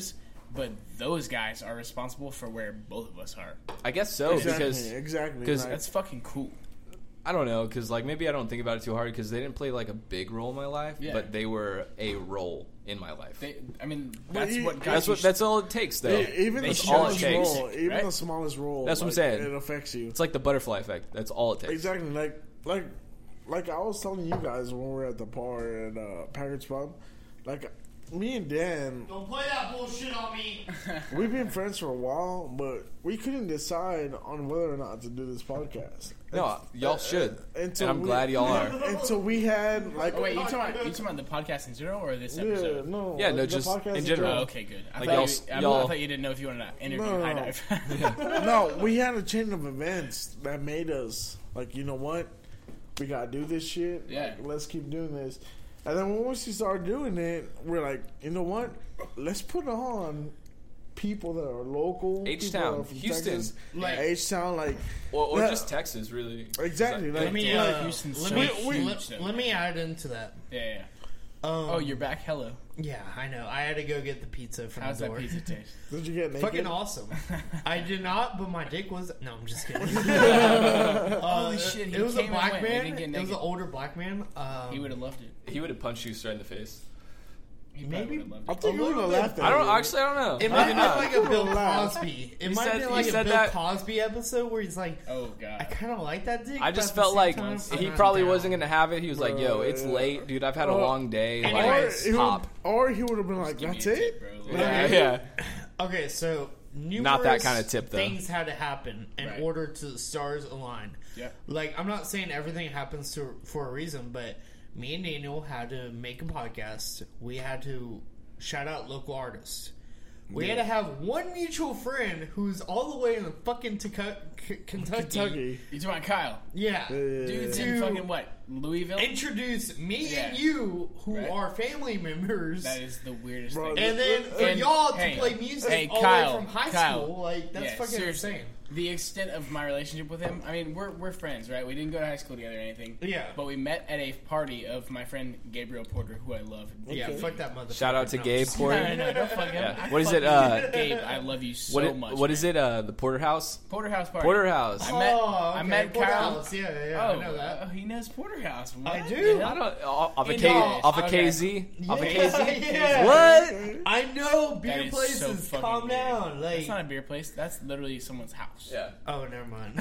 but those guys are responsible for where both of us are. I guess so Exactly, because exactly, because like- That's fucking cool. I don't know because like maybe I don't think about it too hard because they didn't play like a big role in my life, Yeah. but they were a role in my life. They, I mean, Well, that's you- what. Got That's you what. That's all it takes, though. E- even They the show all it smallest takes. role, even right? the smallest role. That's what I'm like, saying. It affects you. It's like the butterfly effect. That's all it takes. Exactly, like like like I was telling you guys when we were at the bar at uh, Packard's Pub, like me and Dan, Don't play that bullshit on me. we've been friends for a while, but we couldn't decide on whether or not to do this podcast. No, y'all Uh, should, until and I'm we- glad y'all are. Until we had like, Oh, wait, you talking about you talking about the podcast in general or this yeah, episode? no, Yeah, no, the just podcast in general. Oh, okay, good. I, Like thought y'all- you, I, y'all- I thought you didn't know if you wanted to interview No, no, High no. Dive. No, we had a chain of events that made us like, you know what? We gotta do this shit. Yeah. Like, let's keep doing this. And then once we started doing it, we're like, you know what? Let's put on people that are local. H-Town, people that are from Houston. Texas, Like- H-Town, like Or, or Yeah. just Texas, really. exactly. Like, Let me, Yeah, uh, Houston's let so me, huge, let, though. let me add into that. yeah, yeah. Um, Oh, you're back. Hello. Yeah, I know. I had to go get the pizza from How's the that door. pizza taste? did you get naked? Fucking awesome. I did not, but my dick was. No, I'm just kidding. uh, Holy shit, he It was a came and black went. He man. didn't get It was naked. an older black man. Um, He would have loved it. He would have punched you straight in the face. He probably Maybe- would have loved I it. think you would have laughed at I don't it. actually. I don't know. It might Maybe be not. like a Bill Laugh. Cosby. It You might said- be you like a said Bill that- Cosby episode where he's like, Oh I god. kind of like that dick. I but just at the felt same like time, I'm he not probably down. wasn't gonna have it. He was like, "Yo, it's Bro, late, dude. I've had a Oh. long day. Or Anyways, he, would, Like, pop." or he would have been like, Give me that's a it? tip, bro. Yeah, Like, yeah. Okay, so numerous Not that kinda tip, though. things had to happen in Right. order to the stars align. Yeah. Like, I'm not saying everything happens to for a reason, but me and Daniel had to make a podcast. We had to shout out local artists. We had to have one mutual friend who's all the way in the fucking Tucu- K- Kentucky. Kentucky. You talking about Kyle? Yeah. Dude's in To fucking what? Louisville? introduce me Yeah. and you, who Right. are family members. That is the weirdest Bro, thing. And then for And- y'all to hey, play music hey, all Kyle, the way from high Kyle. school, like that's Yeah, fucking seriously. insane. The extent of my relationship with him, I mean, we're we're friends, right? We didn't go to high school together or anything. Yeah. But we met at a party of my friend Gabriel Porter, who I love. Yeah, fuck that motherfucker. Shout out to No, Gabe just- Porter. No, no, no, don't fuck him. Yeah. I What is it, fucking- uh, Gabe, I love you so What? It, much. what is man. it? Uh, the Porterhouse. Porterhouse party. Porterhouse. I met. Oh, I okay, met Kyle. Porterhouse. Yeah, yeah, yeah, Oh, I know that. uh, he knows Porterhouse. What I the do. hell? I don't. Off of In K. Dallas. Off of Okay. K Z. Off of Yeah, K Z. yeah. What? I know That beer is places. so fucking Calm weird. down. Like, That's not a beer place. That's literally someone's house. Yeah. oh, never mind.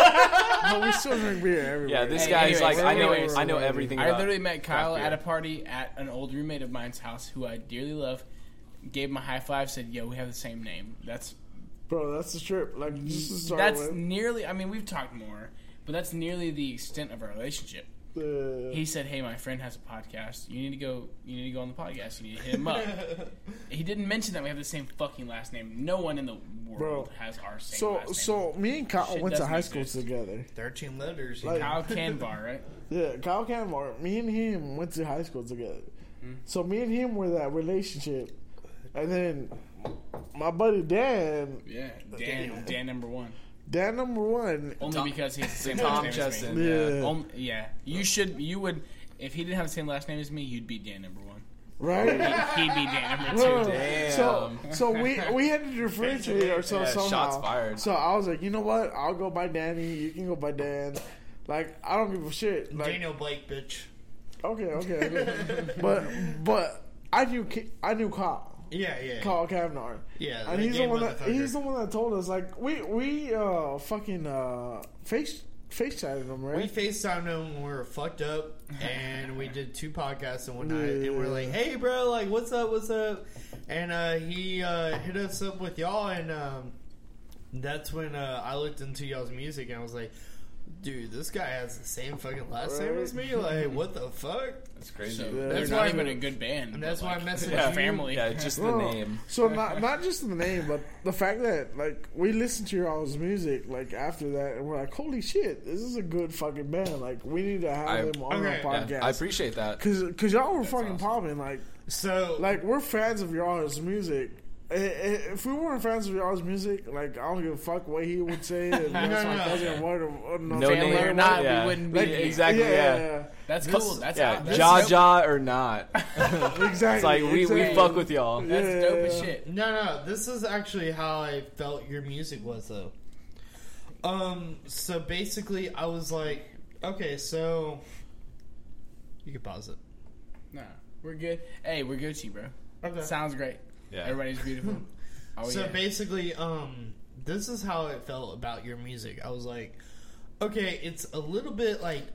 No, we still drink beer everywhere. Yeah. This Hey, guy's anyways, like, I know. anyways. I know everything. I about literally met Kyle craft at a beer. party at an old roommate of mine's house who I dearly love. Gave him a high five, said, "Yo, we have the same name." That's Bro, that's the trip. Like, just to start that's with. nearly. I mean, we've talked more, but that's nearly the extent of our relationship. Uh, He said, "Hey, my friend has a podcast. You need to go. You need to go on the podcast. You need to hit him up." He didn't mention that we have the same fucking last name. No one in the world Bro, has our same so, last name. so me and Kyle Shit went to doesn't high school exist. together. Thirteen letters. Like- Kyle Canvar, right? Yeah, Kyle Canmore. Me and him went to high school together. Hmm. So me and him were that relationship. And then my buddy Dan, Yeah, Dan. Dan number one. Dan number one. Only Tom- because he's the same Tom last name as Chesson. me. Yeah. Um, yeah, you should. You would. If he didn't have the same last name as me, you'd be Dan number one. Right? He'd, he'd be Dan number No, no, two. no. Damn. So, so we we had to differentiate ourselves Yeah, somehow. shots fired. So I was like, you know what? I'll go by Danny. You can go by Dan. Like, I don't give a shit. Like, Daniel Blake, bitch. okay, okay, okay. but but I knew Ki- I knew Kyle. Yeah, yeah. Kyle Kavnar. Yeah, and the he's the game one that motherfucker. he's the one that told us like we we uh fucking uh face face chatted him, right? We FaceTimed him when we were fucked up, and we did two podcasts in one night. And we're like, "Hey, bro, like, what's up? What's up?" And uh, he uh, hit us up with y'all, and um, that's when uh, I looked into y'all's music, and I was like, "Dude, this guy has the same fucking last name as me. Like, what the fuck?" That's crazy. So Yeah. they're That's not why- even a good band. And that's but, why I like, messaged they're you. family. Yeah, just the No. name. So not not just the name, but the fact that like we listened to your all's music like after that, and we're like, "Holy shit, this is a good fucking band! Like, we need to have I- them on Okay. our Yeah, podcast." I appreciate that. Cause, cause y'all were fucking awesome. popping. Like, So, like we're fans of y'all's music, If we weren't fans of y'all's music, like I don't give a fuck what he would say. And No, that's my no. cousin, what or, or no, No family name or not, yeah. we wouldn't be Like, here. exactly. Yeah, Yeah, yeah, yeah. That's This- cool. That's yeah, that's jaw dope. jaw or not. Exactly. It's like we, we exactly. fuck with y'all. That's Yeah, dope yeah, as yeah. shit. No, no, this is actually how I felt your music was, though. Um, so basically, I was like, okay, so you can pause it. Nah, we're good. Hey, we're Gucci, bro. Okay. Sounds great. Yeah. Everybody's beautiful. Oh, so yeah. basically, um, this is how it felt about your music. I was like, okay, it's a little bit like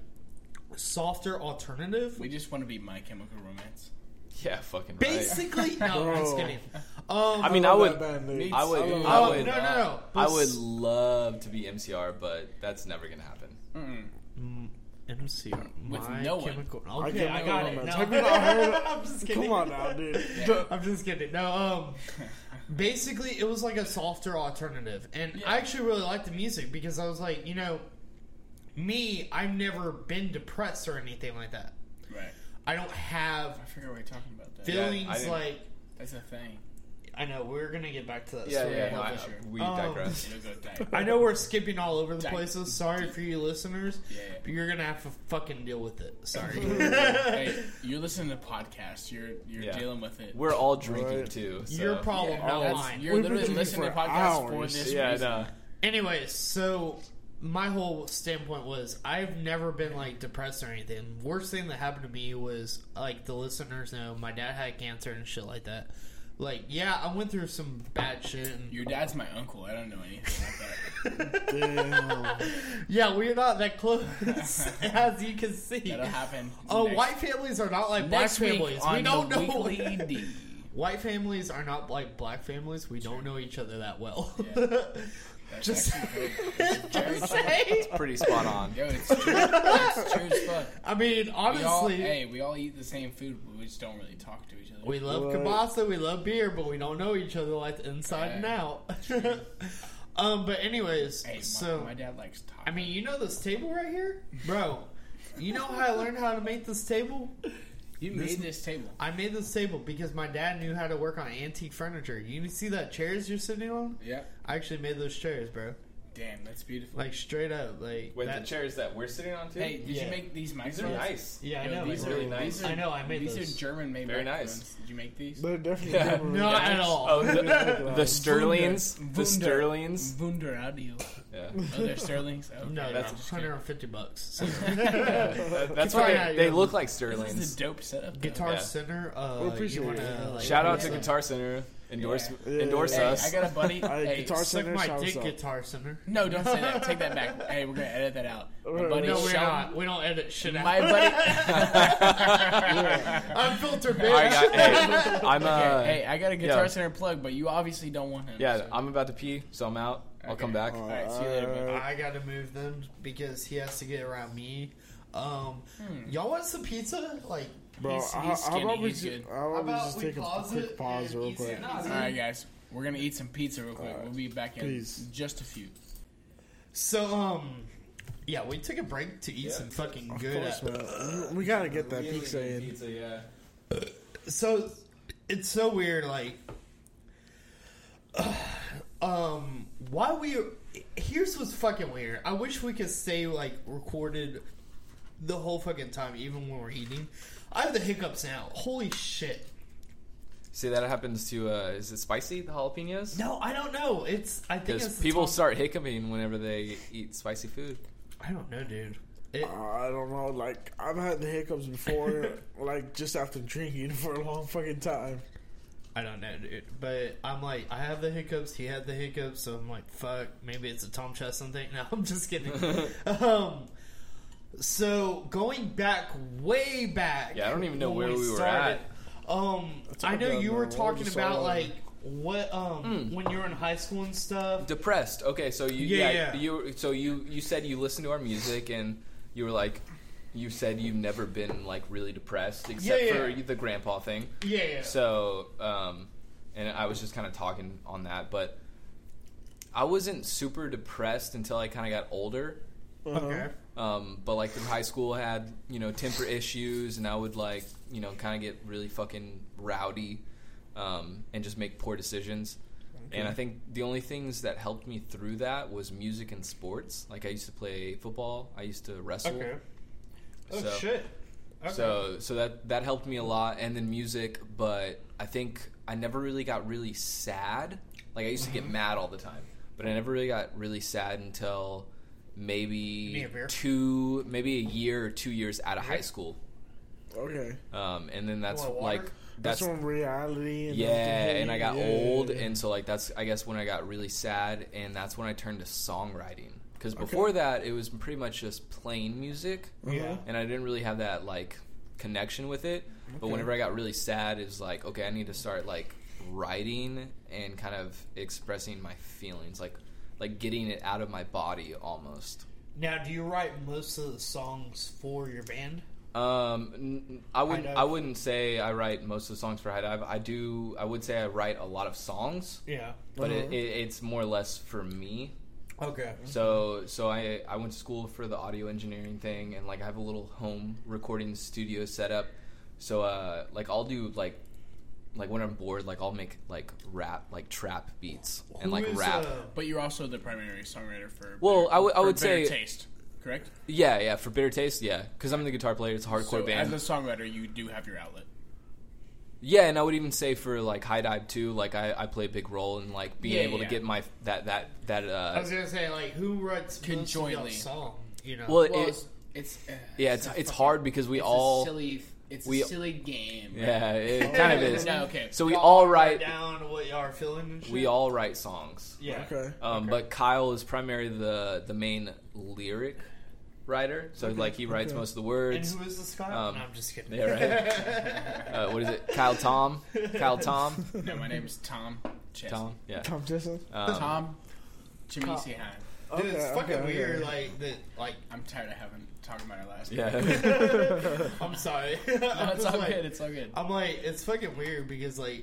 softer alternative. We just want to be My Chemical Romance. Yeah, fucking right. Basically, no, I'm just Bro. kidding. Um, I mean, I love would, that band, dude. Me I would, too. I oh, would, no, no, no. I But would s- love to be M C R, but that's never gonna happen. Mm-mm. Mm, M C R, With My no one. Chemical. My Okay, I Chemical got it. Romance. No. Have you not heard of- I'm just kidding. Come on now, dude. Yeah. I'm just kidding. No, um, basically, it was like a softer alternative, and Yeah. I actually really liked the music because I was like, you know, me, I've never been depressed or anything like that. Right. I don't have I forget what you're talking about. That. feelings I didn't- like. That's a thing. I know we're gonna get back to that. Yeah, story yeah, in no, the I, future. we Um, digress. It'll go tight. I know we're skipping all over the Tight. places. Sorry for you listeners, Yeah, yeah. but you're gonna have to fucking deal with it. Sorry. Hey, you're listening to podcasts. You're you're Yeah. dealing with it. We're all drinking Right. too. So. Your problem, Yeah, not that's- mine. You're We've been literally drinking listening to for podcasts for hours. this Yeah, I reason. know. Anyways, so my whole standpoint was I've never been like depressed or anything. Worst thing that happened to me was like the listeners know my dad had cancer and shit like that. Like, yeah, I went through some bad shit. And, Your dad's my uncle. I don't know anything like that. Damn. yeah, we're not that close, as you can see. That'll happen. Oh, next- white families are not like black next week families. on We don't the know. Weekly D. White families are not like black families. We don't know each other that well. Yeah. That's Just, actually very- it's very just true. say. Pretty spot on. Yo, it's true. It's true as fuck. I mean, We all, honestly, hey, we all eat the same food, but we just don't really talk to each other. we love Right. kielbasa, we love beer, but we don't know each other like the inside and Yeah. out. um, but anyways, Hey, my, so my dad likes tacos. I mean, you know this table right here, bro. You know how I learned how to make this table? you made this table. I made this table because my dad knew how to work on antique furniture. You see that chairs you're sitting on? Yeah. I actually made those chairs, bro. Damn, that's beautiful. Like straight up, like Wait, that- the chairs that we're sitting on too? Hey, did Yeah. you make these These microphones? are nice. Yeah, I Yo, know. these I are know. really nice. These are, I know, I made these those. are German made Very microphones. nice. Did you make these? They're definitely Yeah. German. Not at all. Oh, the, Wunder. the Sterlings? The Wunder. Sterlings? Wunder Audio. Yeah. Oh, they're Sterlings? Okay. No, That's- that's one hundred fifty bucks. So. That- that's why Fine, they, yeah, they yeah. look like This Sterlings. is a dope setup. though. Guitar Yeah. Center. Uh, We appreciate you wanna, it. like, Shout out to yeah. Guitar Center. Endorse, Yeah. endorse Yeah. us. Hey, I got a buddy. Hey, hey, Guitar Suck Center, my shout dick, us out. Guitar Center. no, don't say that. Take that back. Hey, we're gonna edit that out. My Right. buddy No, we're Sheldon- not. We don't edit shit out. My buddy. Unfiltered, bitch. All right, guys, hey, I'm uh, Okay, hey, I got a Guitar yeah. Center plug, but you obviously don't want him. yeah, so- I'm about to pee, so I'm out. I'll Okay. come back. All right, see you later, bud. I gotta move them because he has to get around me. Um, Hmm. y'all want some pizza? Like, Bro, He's- I, he's how skinny, about we he's just, good. how how about we about just we take a pause quick it pause and real eat quick? some All right, guys, we're gonna eat some pizza real quick. We'll be back in Peace. just a few. So, um, yeah, we took a break to eat some fucking Of good. course, man. We gotta get that pizza in. Pizza, yeah. So it's so weird, like, um, why we? Here's what's fucking weird. I wish we could stay like recorded the whole fucking time, even when we're eating. I have the hiccups now. Holy shit! See, that happens to, uh, is it spicy, the jalapenos? No, I don't know. It's I think Because it's the people top- start hiccuping whenever they eat spicy food. I don't know, dude. It, Uh, I don't know. Like I've had the hiccups before, like just after drinking for a long fucking time. I don't know, dude. But I'm like, I have the hiccups. He had the hiccups, so I'm like, fuck. Maybe it's a Tom Chesson thing. No, I'm just kidding. um, so going back, way back. Yeah, I don't even know when where we were started, Um, It's I all know done, you man. were We'll talking just about all- like what um Mm. when you were in high school and stuff. Depressed. Okay, so you Yeah, yeah, yeah. you so you you said you listened to our music and you were like you said you've never been like really depressed except Yeah, for yeah. the grandpa thing. Yeah, yeah. So um and I was just kind of talking on that, but I wasn't super depressed until I kind of got older. Okay. Um, but like in high school, I had you know temper issues, and I would like you know kind of get really fucking rowdy. um, and just make poor decisions. Okay. And I think the only things that helped me through that was music and sports. Like I used to play football. I used to wrestle. Okay. Oh so, shit. Okay. So so that that helped me a lot, and then music. But I think I never really got really sad. Like I used to get mad all the time, but I never really got really sad until maybe two, maybe a year or two years out of high school. Okay. Um, and then that's like. That's, that's when reality and yeah, and I got yeah, old, yeah, yeah. and so like that's I guess when I got really sad, and that's when I turned to songwriting. Because before okay. that, it was pretty much just plain music, yeah, and I didn't really have that like connection with it. Okay. But whenever I got really sad, it was like, okay, I need to start like writing and kind of expressing my feelings, like like getting it out of my body almost. Now, do you write most of the songs for your band? Um, I wouldn't. I wouldn't say I write most of the songs for High Dive. I do. I would say I write a lot of songs. Yeah, but uh-huh. it, it, it's more or less for me. Okay. So so I I went to school for the audio engineering thing, and like I have a little home recording studio set up. So uh, like I'll do like like when I'm bored, like I'll make like rap, like trap beats and like is, rap. Uh, but you're also the primary songwriter for. Well, Bitter, I would I would Bitter say Taste. Correct? Yeah, yeah, for Bitter Taste, yeah. Because I'm the guitar player, it's a hardcore so band. As a songwriter, you do have your outlet. Yeah, and I would even say for, like, High Dive, too, like, I, I play a big role in, like, being yeah, able yeah. to get my, that, that, that, uh... I was gonna say, like, who writes conjointly most of your song, you know? Well, well it, it's... it's uh, yeah, it's, it's, it's fucking, hard because we it's all... A silly, it's we, a silly game. Right? Yeah, it kind of is. No, okay. So we y'all all write... down what y'all are feeling and shit? We all write songs. Yeah. Okay. Um, okay. But Kyle is primarily the, the main lyric writer, so okay. like he writes okay. most of the words. And who is this Kyle? Um, no, I'm just kidding. Yeah, right. uh, what is it? Kyle Tom? Kyle Tom? No, my name is Tom Chesson. Tom? Yeah. Tom Chesson? Um, Tom Chimisi Han. Dude, Okay, it's fucking okay, weird, okay. like, that, like... I'm tired of having talking about our last Yeah. name. I'm sorry. No, I'm it's just all like, good, it's all good. I'm like, it's fucking weird because, like...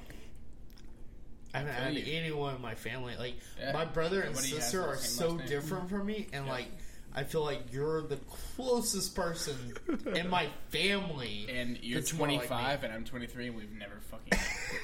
I haven't had you. anyone in my family. Like, Yeah. my brother and Nobody has sister the are same so last name. different from me, and, Yeah. like... I feel like you're the closest person in my family. And you're that's more like twenty-five me. and I'm twenty-three and we've never fucking...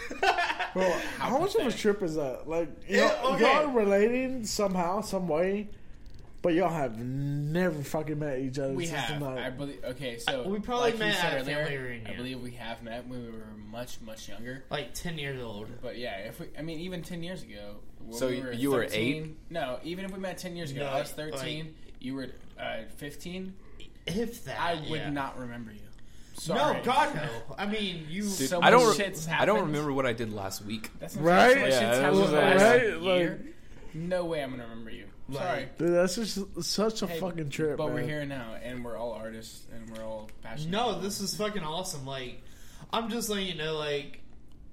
Bro, How how, much of a pathetic. trip is that? Like, y'all, Yeah, okay. y'all are relating somehow, some way, but y'all have never fucking met each other. We since have. the night. I believe. Okay, so We probably like met you said at a earlier, family reunion. I believe we have met when we were much, much younger. Like ten years old. But yeah, if we, I mean, even ten years ago. When So we were you were thirteen, eight? No, even if we met ten years ago, No, I was thirteen. like- you were uh, fifteen. If that, I would yeah. not remember you. Sorry. No, God no. I mean, you. Dude, So I don't. much Re- shit's I don't happened. remember what I did last week. That's Right? So much Yeah, shit's that happened was the right, last like- year. No way I'm gonna remember you. Sorry. Dude, that's just such a Hey, fucking trip, But man. we're here now, and we're all artists, and we're all passionate. No, this is fucking awesome. Like, I'm just letting you know, like,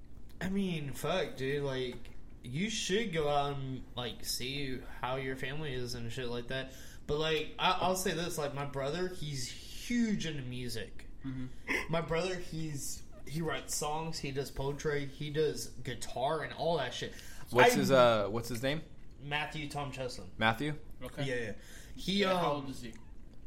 I mean, fuck, dude. Like, you should go out and, like, see how your family is and shit like that. But, like, I- I'll say this. Like, my brother, he's huge into music. Mm-hmm. My brother, he's he writes songs, he does poetry, he does guitar and all that shit. What's I- his uh? What's his name? Matthew Tom Chesson. Matthew. Okay. Yeah, yeah. He, Yeah, um, how old is he?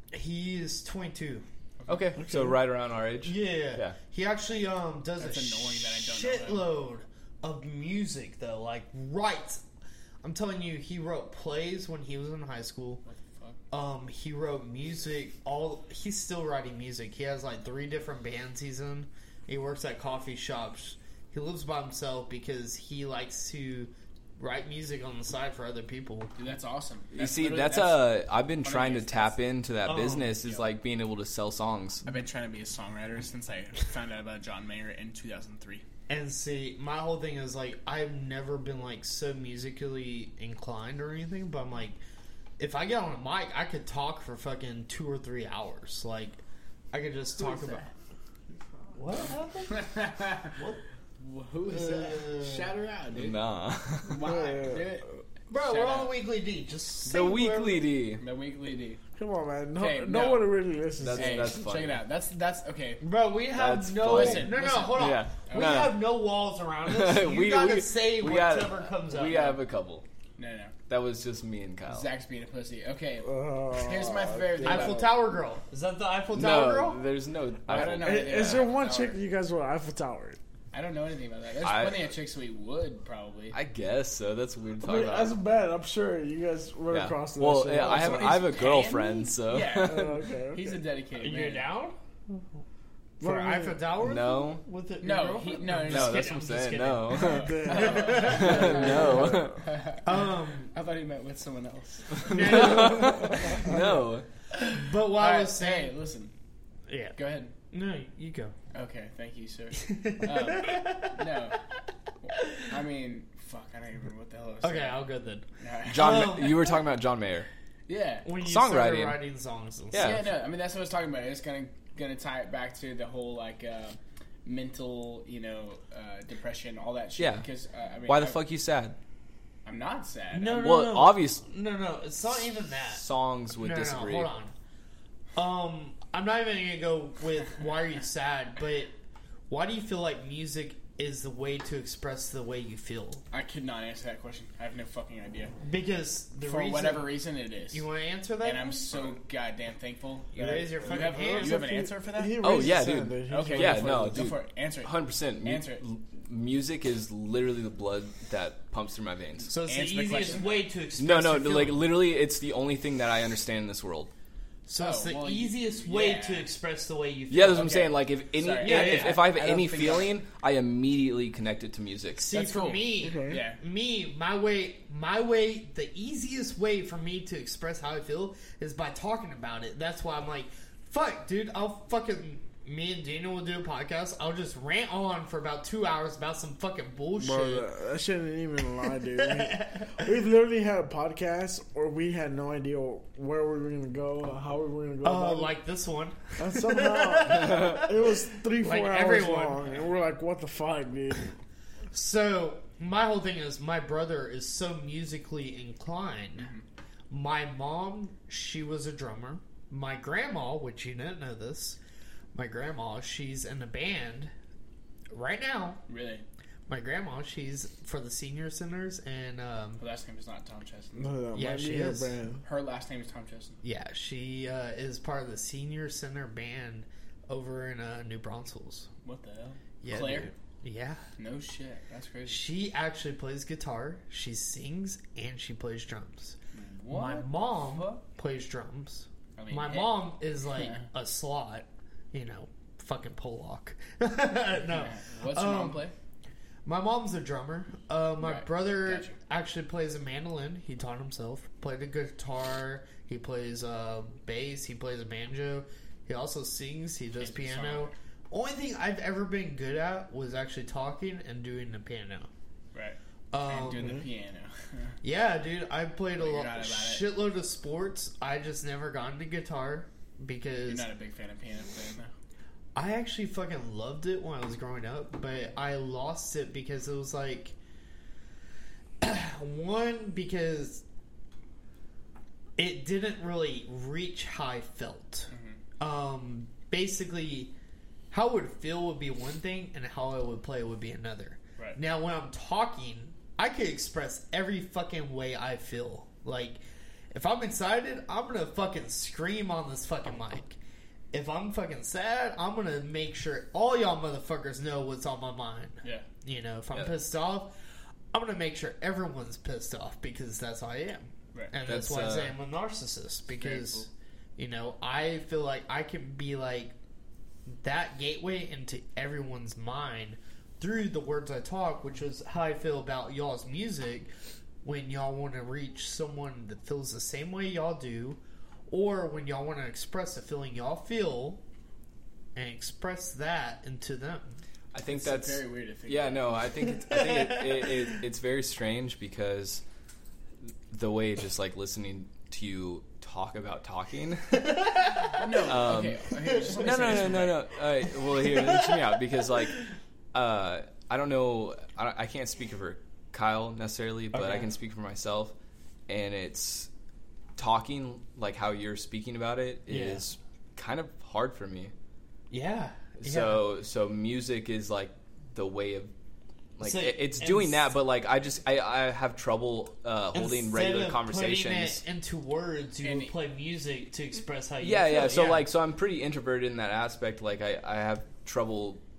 he is twenty-two. Okay, so right around our age. Yeah. Yeah. He actually um does That's a annoying that I don't know shitload of music though, like writes. I'm telling you, he wrote plays when he was in high school. What the fuck? Um, he wrote music. All he's still writing music. He has like three different bands he's in. He works at coffee shops. He lives by himself because he likes to write music on the side for other people. Dude, that's awesome. You That's see, literally- that's uh, I've been one of trying to these- tap into that Oh, business. Is yeah. like being able to sell songs. I've been trying to be a songwriter since I found out about John Mayer in two thousand three. And see, my whole thing is like I've never been like so musically inclined or anything, but I'm like, if I get on a mic, I could talk for fucking two or three hours. Like, I could just Who talk is about. that? What happened? What? Who is Uh, that? Shout her out, dude. Nah. Why? Dude. Bro, Shout we're out. on the Weekly D. Just say The whatever- Weekly D. The Weekly D. Come on, man. No, Hey, no, no. one really listens. That's- to Hey, that's check funny. it out. That's that's okay. Bro, we have That's no. funny. Listen, no, no, listen. hold on. Yeah. We No, no. have no walls around us. You we gotta we, say we whatever got, comes up. We have a couple. No, no. That was just me and Kyle. Zach's being a pussy. Okay. Oh, Here's my favorite thing. Eiffel about- Tower girl. Is that the Eiffel Tower no, girl? there's no. I don't know. Is, is there one Tower. chick you guys were Eiffel Tower? I don't know anything about that. There's I- plenty of chicks we would probably. I guess so. That's weird to talk Wait, about. as a bad, I'm sure you guys run Yeah. across this. Well, shit. yeah, I have I have a girlfriend, so Yeah. Oh, okay, okay. He's a dedicated You're man. down But for I mean- Eiffel Tower? No. With it, No, your he- girlfriend? no, I'm no, just No, that's kidding, what I'm I'm just saying. kidding. No. no. Um, I thought he meant with someone else. No. But what All I right, was saying, hey, listen. yeah. Go ahead. No, you go. Okay, thank you, sir. um, no, I mean, fuck, I don't even remember what the hell I was Okay, saying. I'll go then. Alright. John, Um, you were talking about John Mayer. Yeah. When you Songwriting. started writing songs and Yeah. stuff. Yeah, no, I mean that's what I was talking about. It's gonna gonna tie it back to the whole like uh, mental, you know, uh, depression, all that shit. Yeah. Because uh, I mean, Why the I, fuck you sad? I'm not sad. No, I'm- no, Well, no. obvious No, no, it's not even that. songs would no, no, disagree. No, hold on. Um, I'm not even gonna go with why are you sad, but why do you feel like music is the way to express the way you feel? I could not answer that question. I have no fucking idea. Because the For reason, whatever reason, it is. you want to answer that? and I'm so goddamn thankful. You that raise I- your you fucking have, hand. You have an answer for that? He Oh raised yeah, his dude. hand, He's Okay, right. Yeah, go for no, it. Go dude. for it. Answer it. Hundred percent. Answer it. Music is literally the blood that pumps through my veins. So it's Answer the the easiest question. way to express. No, no, your like feeling. literally, it's the only thing that I understand in this world. So it's Oh, the well, easiest way yeah. to express the way you feel. Yeah, that's what I'm Okay. saying. Like, if any, Sorry. Yeah, if, yeah. if I have I don't any think feeling, I immediately connect it to music. See, That's for cool. me, Okay. Yeah. me, my way, my way, the easiest way for me to express how I feel is by talking about it. That's why I'm like, fuck, dude, I'll fucking, me and Dina will do a podcast. I'll just rant on for about two hours about some fucking bullshit. Bro, that, that shit ain't even a lie, dude. We, we've literally had a podcast, or we had no idea where we were gonna go, how we were gonna go. Oh, about it. like this one. And somehow it was three, four Like hours everyone. long, and we're like, "What the fuck, dude?" So my whole thing is my brother is so musically inclined. My mom, she was a drummer. My grandma, which you didn't know this, my grandma, she's in a band right now. Really? My grandma, she's for the senior centers, and um, Her last name is not Tom Cheston. No, no, Yeah, might she be her is. band. Her last name is Tom Cheston. yeah, she uh, is part of the senior center band over in uh, New Braunfels. What the hell? Yeah, Claire? dude. Yeah. No shit. That's crazy. She actually plays guitar, she sings, and she plays drums. What My the mom fuck? plays drums. I mean, My hey. mom is like a slot, you know, fucking Pollock. no. What's your mom Um, play? My mom's a drummer. Uh, my Right. brother Gotcha. actually plays a mandolin. He taught himself. Played the guitar. He plays uh, bass. He plays a banjo. He also sings. He does He's a piano. Only thing I've ever been good at was actually talking and doing the piano. Right. Um, and doing the piano. Yeah, dude, I played a You're lot, not about it. shitload of sports. I just never got into guitar because You're not a big fan of piano playing, though. I actually fucking loved it when I was growing up, but I lost it because it was like one because it didn't really reach how I felt. Mm-hmm. Um, basically, how it would feel would be one thing, and how I would play would be another. Right. Now, when I'm talking, I could express every fucking way I feel. Like, if I'm excited, I'm gonna fucking scream on this fucking mic. If I'm fucking sad, I'm gonna make sure all y'all motherfuckers know what's on my mind. Yeah. You know, if I'm Yeah. pissed off, I'm gonna make sure everyone's pissed off because that's how I am. Right. And that's, That's, why I uh, say I'm a narcissist because, cool. you know, I feel like I can be like that gateway into everyone's mind through the words I talk, which is how I feel about y'all's music when y'all want to reach someone that feels the same way y'all do, or when y'all want to express the feeling y'all feel and express that into them. I think It's that's very weird to think Yeah, about. no, I think it's, I think it, it, it, it's very strange because the way just like listening to you talk about talking. No, Um, okay. okay just let me no, say no, this no, real no, quick. no. All right, well, here, listen me out because, like, uh, I don't know, I, don't- I can't speak for Kyle necessarily, but I Okay. can speak for myself, and it's talking like how you're speaking about it is Yeah. kind of hard for me. Yeah. So, so music is like the way of. Like So- it- it's and doing s- that, but like I just I, I have trouble uh, holding Instead regular of conversations. putting it into words, you And- would play music to express how you Yeah, feel. yeah. So like, so I'm pretty introverted in that aspect. Like, I, I have trouble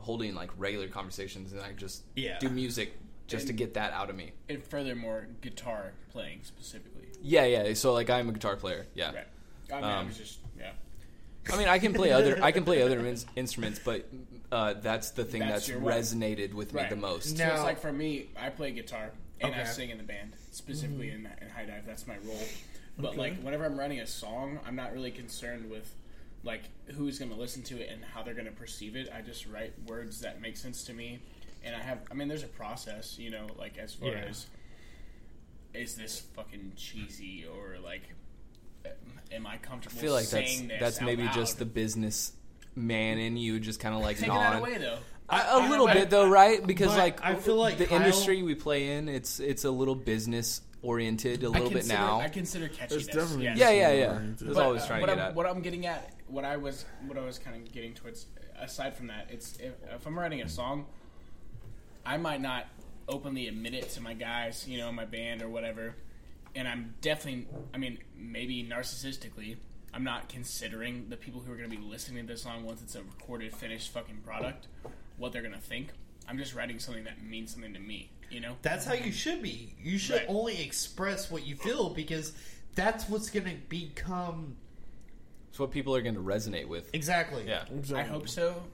holding like regular conversations, and I just Yeah. do music just And- to get that out of me. And furthermore, guitar playing specifically. Yeah, yeah. So like I'm a guitar player. Yeah. Right. I mean, I Um, was just yeah. I mean, I can play other I can play other in- instruments, but uh, that's the thing That's that's, your one. resonated with Right. me the most. So it's like for me, I play guitar and I Okay. sing in the band, specifically Mm-hmm. in, in High Dive. That's my role. But Okay. like whenever I'm writing a song, I'm not really concerned with like who's going to listen to it and how they're going to perceive it. I just write words that make sense to me, and I have. I mean, there's a process, you know, like as far Yeah. as is this fucking cheesy or like am I I comfortable feel like that's saying this that's out maybe loud? just the business man in you, just kind of like Taking gnawing. that away though. I, a I- little I- bit though, right? Because but like I feel like the Kyle- industry we play in, it's it's a little business oriented a little bit consider- now. I consider catchiness. It's definitely yes. Yeah, yeah, yeah. Oriented. That's But, all I was uh, trying what to get I'm, at. What I'm getting at, what I was, what I was kind of getting towards, aside from that, it's if, if I'm writing a song, I might not openly admit it to my guys, you know, in my band or whatever, and I'm definitely, I mean, maybe narcissistically, I'm not considering the people who are going to be listening to this song once it's a recorded, finished fucking product, what they're going to think. I'm just writing something that means something to me, you know? That's how you should be. You should Right. only express what you feel because that's what's going to become. It's what people are going to resonate with. Exactly. Yeah. I hope so.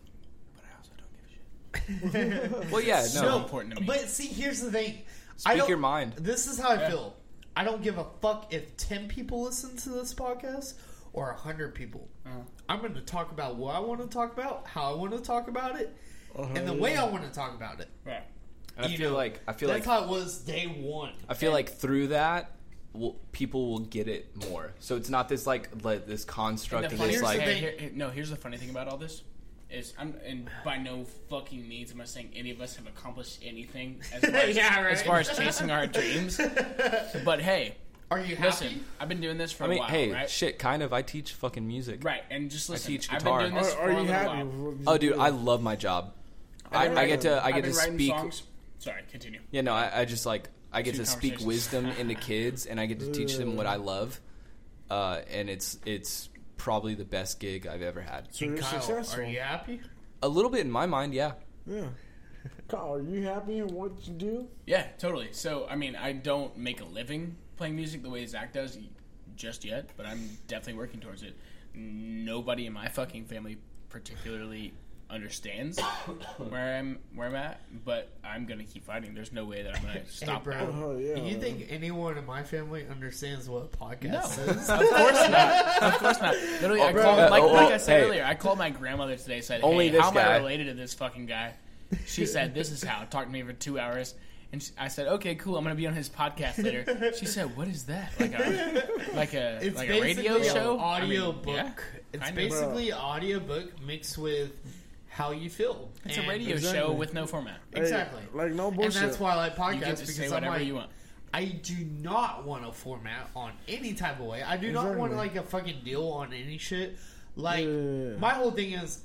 Well, yeah, no. So important to me. But see, here's the thing. Speak I don't, your mind. This is how I Yeah. feel. I don't give a fuck if ten people listen to this podcast or one hundred people. Uh-huh. I'm going to talk about what I want to talk about, how I want to talk about it, Uh-huh, and the way I want to talk about it. Right. And I You feel know, like I feel That's like how it was day one. I feel like through that, will people will get it more. So it's not this like like this construct And of the this funny- like hey, here- here- no. Here's the funny thing about all this is, I'm and by no fucking means am I saying any of us have accomplished anything as far as, Yeah, right. as, far as chasing our dreams. But hey, Are you listen, happy? I've been doing this for I mean, a while, hey, right? shit, kind of. I teach fucking music. Right, and just listen. I teach I've guitar. been doing this Are, for are a you little happy? while. with what you Oh, dude, do? I love my job. I, I've been I get to I I've get been to writing speak. songs. Sorry, continue. Yeah, no, I, I just like I get Two to speak conversations. wisdom into kids, and I get to teach them what I love, uh, and it's it's probably the best gig I've ever had. So you're Kyle, successful. are you happy? A little bit in my mind, yeah. Yeah. Kyle, are you happy in what you do? Yeah, totally. So, I mean, I don't make a living playing music the way Zach does just yet, but I'm definitely working towards it. Nobody in my fucking family particularly understands where I'm where I'm at, but I'm gonna keep fighting. There's no way that I'm gonna stop. Hey, now. bro. Oh, yeah. You think anyone in my family understands what a podcast No. is? Of course not. Of course not. Literally, I Oh, bro. called, like, Oh, like oh, I said hey. earlier, I called my grandmother today. Said, Only "Hey, this how am I guy." related to this fucking guy?" She said, "This is how." Talked to me for two hours, and she, I said, "Okay, cool. I'm gonna be on his podcast later." She said, "What is that? Like a like a It's like a radio basically show? an audio I mean, book. yeah, it's kind of. basically an audio book mixed with how you feel. It's And- a radio Exactly. show with no format. Exactly. Hey, like, no And bullshit. that's why I like You podcasts get to because say I'm whatever like, you want. I do not want a format on any type of way. I do not want Exactly. like a fucking deal on any shit. Like Yeah. my whole thing is,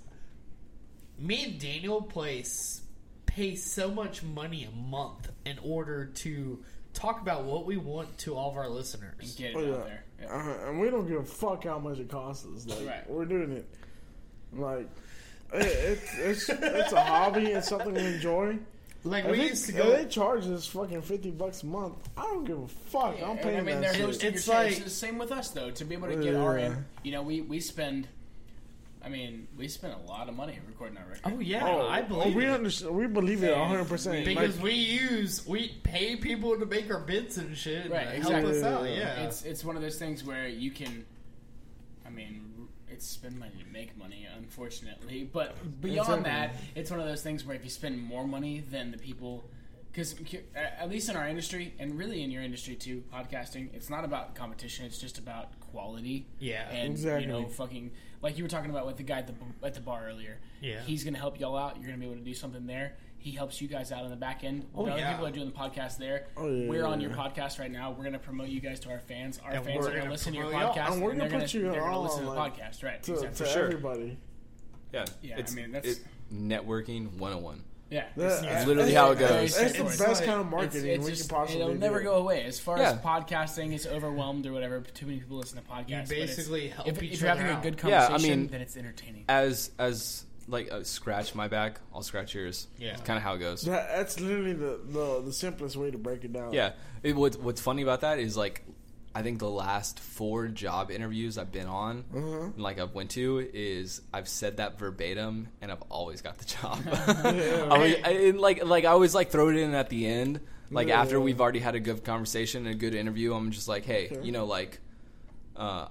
me and Daniel place pay so much money a month in order to talk about what we want to all of our listeners. Get it Oh, out yeah. there. Yeah. Uh, and we don't give a fuck how much it costs us. Like, Right. we're doing it. Like, it, it's it's it's a hobby. It's something we enjoy. Like If, we it- used to if go. they charge us fucking fifty bucks a month, I don't give a fuck. I'm And, paying I mean, that they're shit. hosting It's your shit. like- It's the same with us, though. To be able to get our Yeah. in, you know, we, we spend, I mean, we spend a lot of money recording our record. Oh yeah, Oh, I oh, believe we it. understand. We believe it one hundred percent. Because we use we pay people to make our bits and shit, Right, and exactly. help us out. Yeah, It's it's one of those things where you can, I mean, it's spend money to make money, unfortunately. But beyond Exactly. that, it's one of those things where if you spend more money than the people, because at least in our industry, and really in your industry too, podcasting, it's not about competition. It's just about quality. Yeah, and exactly. you know, fucking like you were talking about with the guy at the at the bar earlier. Yeah. he's gonna help y'all out. You're gonna be able to do something there. He helps you guys out on the back end. Oh, the other yeah. people are doing the podcast there. Oh, yeah, we're yeah, on your yeah. podcast right now. We're gonna promote you guys to our fans. Our And fans we're are gonna gonna listen to your promote y'all. podcast, And we're and gonna they're put gonna, you they're gonna all listen to the like, podcast, right? to, exactly. to sure. everybody. Yeah, Yeah, it's, I mean, that's- it, networking one oh one. Yeah, That- It's literally how it very goes. It's the straightforward. best kind of marketing It's, it's we just, can possibly it'll do. never go away. As far Yeah. as podcasting is overwhelmed or whatever, too many people listen to podcasts. You but it's- basically help if, each if you're having other a out. good Yeah, I conversation, mean, then it's entertaining. As as like uh, scratch my back, I'll scratch yours. Yeah. It's kind of how it goes. That, that's literally the, the the simplest way to break it down. Yeah. It, what, what's funny about that is like, I think the last four job interviews I've been on, Uh-huh. and like I've went to, is I've said that verbatim, and I've always got the job. Yeah. I always, I, and like like I always like throw it in at the end, like Yeah. after we've already had a good conversation and a good interview. I'm just like, hey, Okay. you know, like, uh,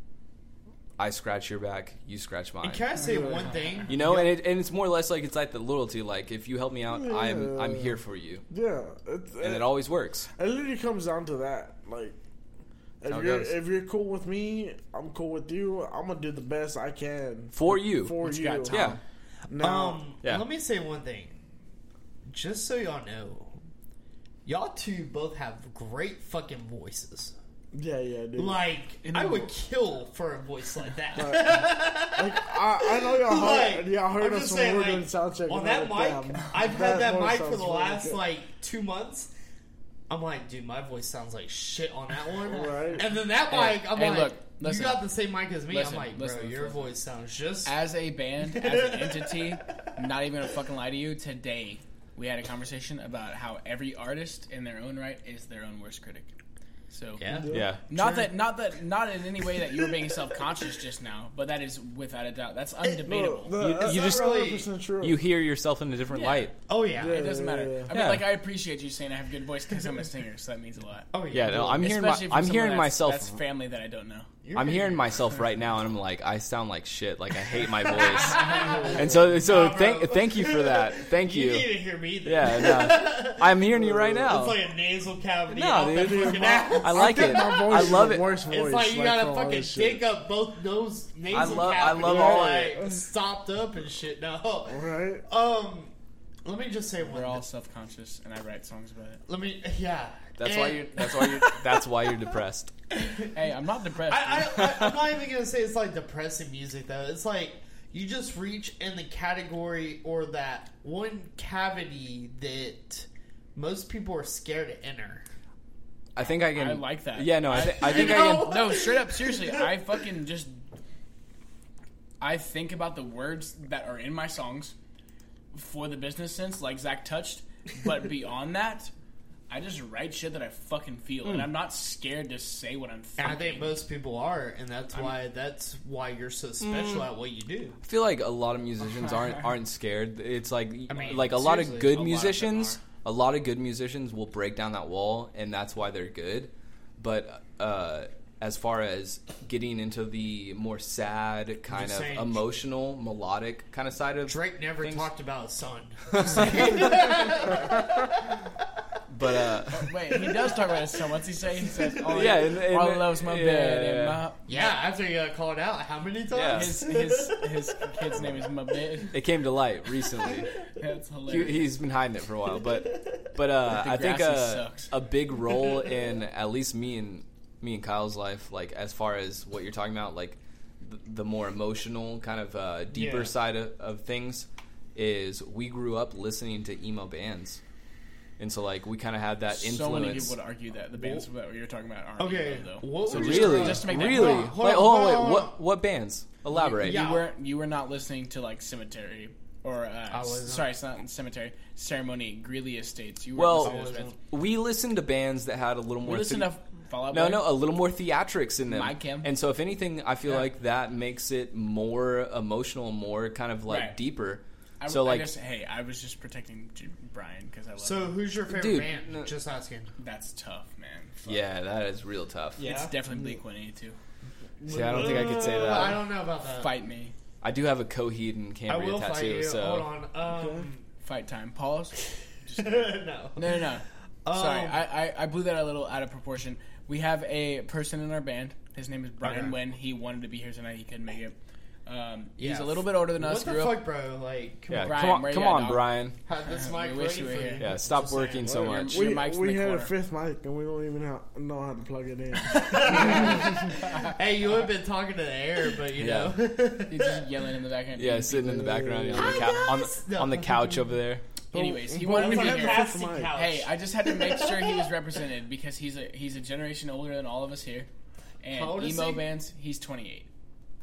I scratch your back, you scratch mine. And can I say one thing? You know, and it, and it's more or less like it's like the loyalty. Like if you help me out, I'm I'm Yeah. here for you, Yeah, it's, and it always works. It literally comes down to that. Like, How if it you're goes. if you're cool with me, I'm cool with you. I'm gonna do the best I can For you. For What you you, got, Tom? Yeah. Now, Um, Yeah. let me say one thing. Just so y'all know, y'all two both have great fucking voices. yeah, yeah, dude. Like, I would kill for a voice like that. Like, I, I know y'all heard, Like, y'all heard I'm us just when saying, we were like, doing sound check. on and that I'm mic, like, damn, I've had that voice mic for sounds the really last good. like two months. I'm like, dude, my voice sounds like shit on that one. Right. And then that Hey, mic, I'm hey, like, look, listen. you got the same mic as me. Listen, I'm like, listen, bro, listen, your listen. voice sounds just As a band, as an entity, not even gonna fucking lie to you, today we had a conversation about how every artist in their own right is their own worst critic. So Yeah. Yeah. Not that, not that, not in any way that you were being self-conscious just now, but that is without a doubt. That's undebatable. No, You- that's you not just- one hundred percent true. You hear yourself in a different Yeah. light. Oh yeah. It doesn't yeah, matter. yeah. I mean, Yeah. like, I appreciate you saying I have a good voice because I'm a singer, so that means a lot. Oh yeah. Yeah, no, I'm hearing my, Especially from I'm someone hearing that's- myself. That's family that I don't know. You're I'm gonna- hearing myself right now, and I'm like, I sound like shit. Like I hate my voice. And so, so Nah, bro. thank, thank you for that. Thank You you. need to hear me. Then. Yeah, no, I'm hearing you right now. It's like a nasal cavity No, out that dude. fucking ass. I like it. My voice I is love the it. worst voice, It's like you gotta for all fucking this shit. dig up both nose nasal I love- I cavities, love all of like, it. stopped up and shit. No, Right? um, let me just say one. We're all thing. self-conscious, and I write songs about it. Let me, yeah. That's And why you. That's why you. That's why you're depressed. Hey, I'm not depressed. I, I, I, I'm not even gonna say it's like depressing music though. It's like you just reach in the category or that one cavity that most people are scared to enter. I think I can. I like that. Yeah, no, I, th- I think You I know? can. No, straight up, seriously, I fucking just I think about the words that are in my songs for the business sense, like Zach touched, but beyond that, I just write shit that I fucking feel, and I'm not scared to say what I'm And thinking. I think most people are, and that's why that's why you're so special at what you do. I feel like a lot of musicians aren't aren't scared. It's like I mean, like a lot of seriously, good a lot of them musicians. A lot of good musicians will break down that wall, and that's why they're good. But uh, as far as getting into the more sad, kind just of saying- emotional, melodic kind of side of Drake never things. talked about his son. But uh, Wait, he does talk about his son. What's he say? He says, "Oh, Yeah, yeah, and- and- Marlon loves my yeah, bed." yeah. And my, Yeah, after he got called out, how many times? Yeah. his his his kid's name is my bed. it came to light recently. That's He, hilarious. he's been hiding it for a while, but but uh, The I think grassy uh, sucks. a big role in at least me and me and Kyle's life, like as far as what you're talking about, like the, the more emotional kind of uh, deeper Yeah. side of, of things, is we grew up listening to emo bands, and so like we kind of had that influence. So many people would argue that the bands that you're talking about aren't Okay, emo, though. what So would just, you- Really, just to make that really, Hold on, hold wait, on, hold on, hold wait, on. what what bands? Elaborate. Yeah. You weren't you were not listening to like Cemetery or uh, wasn't. sorry, it's not Cemetery. Ceremony, Greeley Estates. You were Well, listening to those bands. we listened to bands that had a little more. We listened the- to Fall Out No, Boy. no, a little more theatrics in them. My Chem. And so, if anything, I feel Yeah. like that makes it more emotional, more kind of like Right. deeper. I, so, I like, guess, hey, I was just protecting J- Brian because I love So, him. who's your favorite Dude, band? no- Just asking. That's tough, man. Fuck. yeah, that is real tough. Yeah. It's definitely Blink one eighty-two. See, I don't think I could say Uh, that. I don't know about that. Fight me. I do have a Coheed and I Cambria will tattoo. fight you. So, Hold on. Um, Fight time. Pause. no. No, no, no. Sorry, Um, I, I, I blew that a little out of proportion. We have a person in our band. His name is Brian Okay. Wen. He wanted to be here tonight. He couldn't make it. Um, he's Yeah. a little bit older than us. What the grew up- fuck, bro? Like, come yeah, on. Brian, come on, where you come at, on, dog? Brian. Have this We mic wish ready you were for here. you. Yeah, stop Just working saying. so Your- much. your We, mic's in we the had corner. a fifth mic and we don't even ha- know how to plug it in. Hey, you have been talking to the air, but you Yeah. know. He's just yelling in the background. Yeah, sitting in the background you know, on, the Hi, cou- on, guys. the, on the couch over there. Anyways, he But wanted we to be had here. the fifth Fantastic mic. couch. Hey, I just had to make sure he was represented because he's a he's a generation older than all of us here. How And old is emo he? bands, he's twenty-eight. I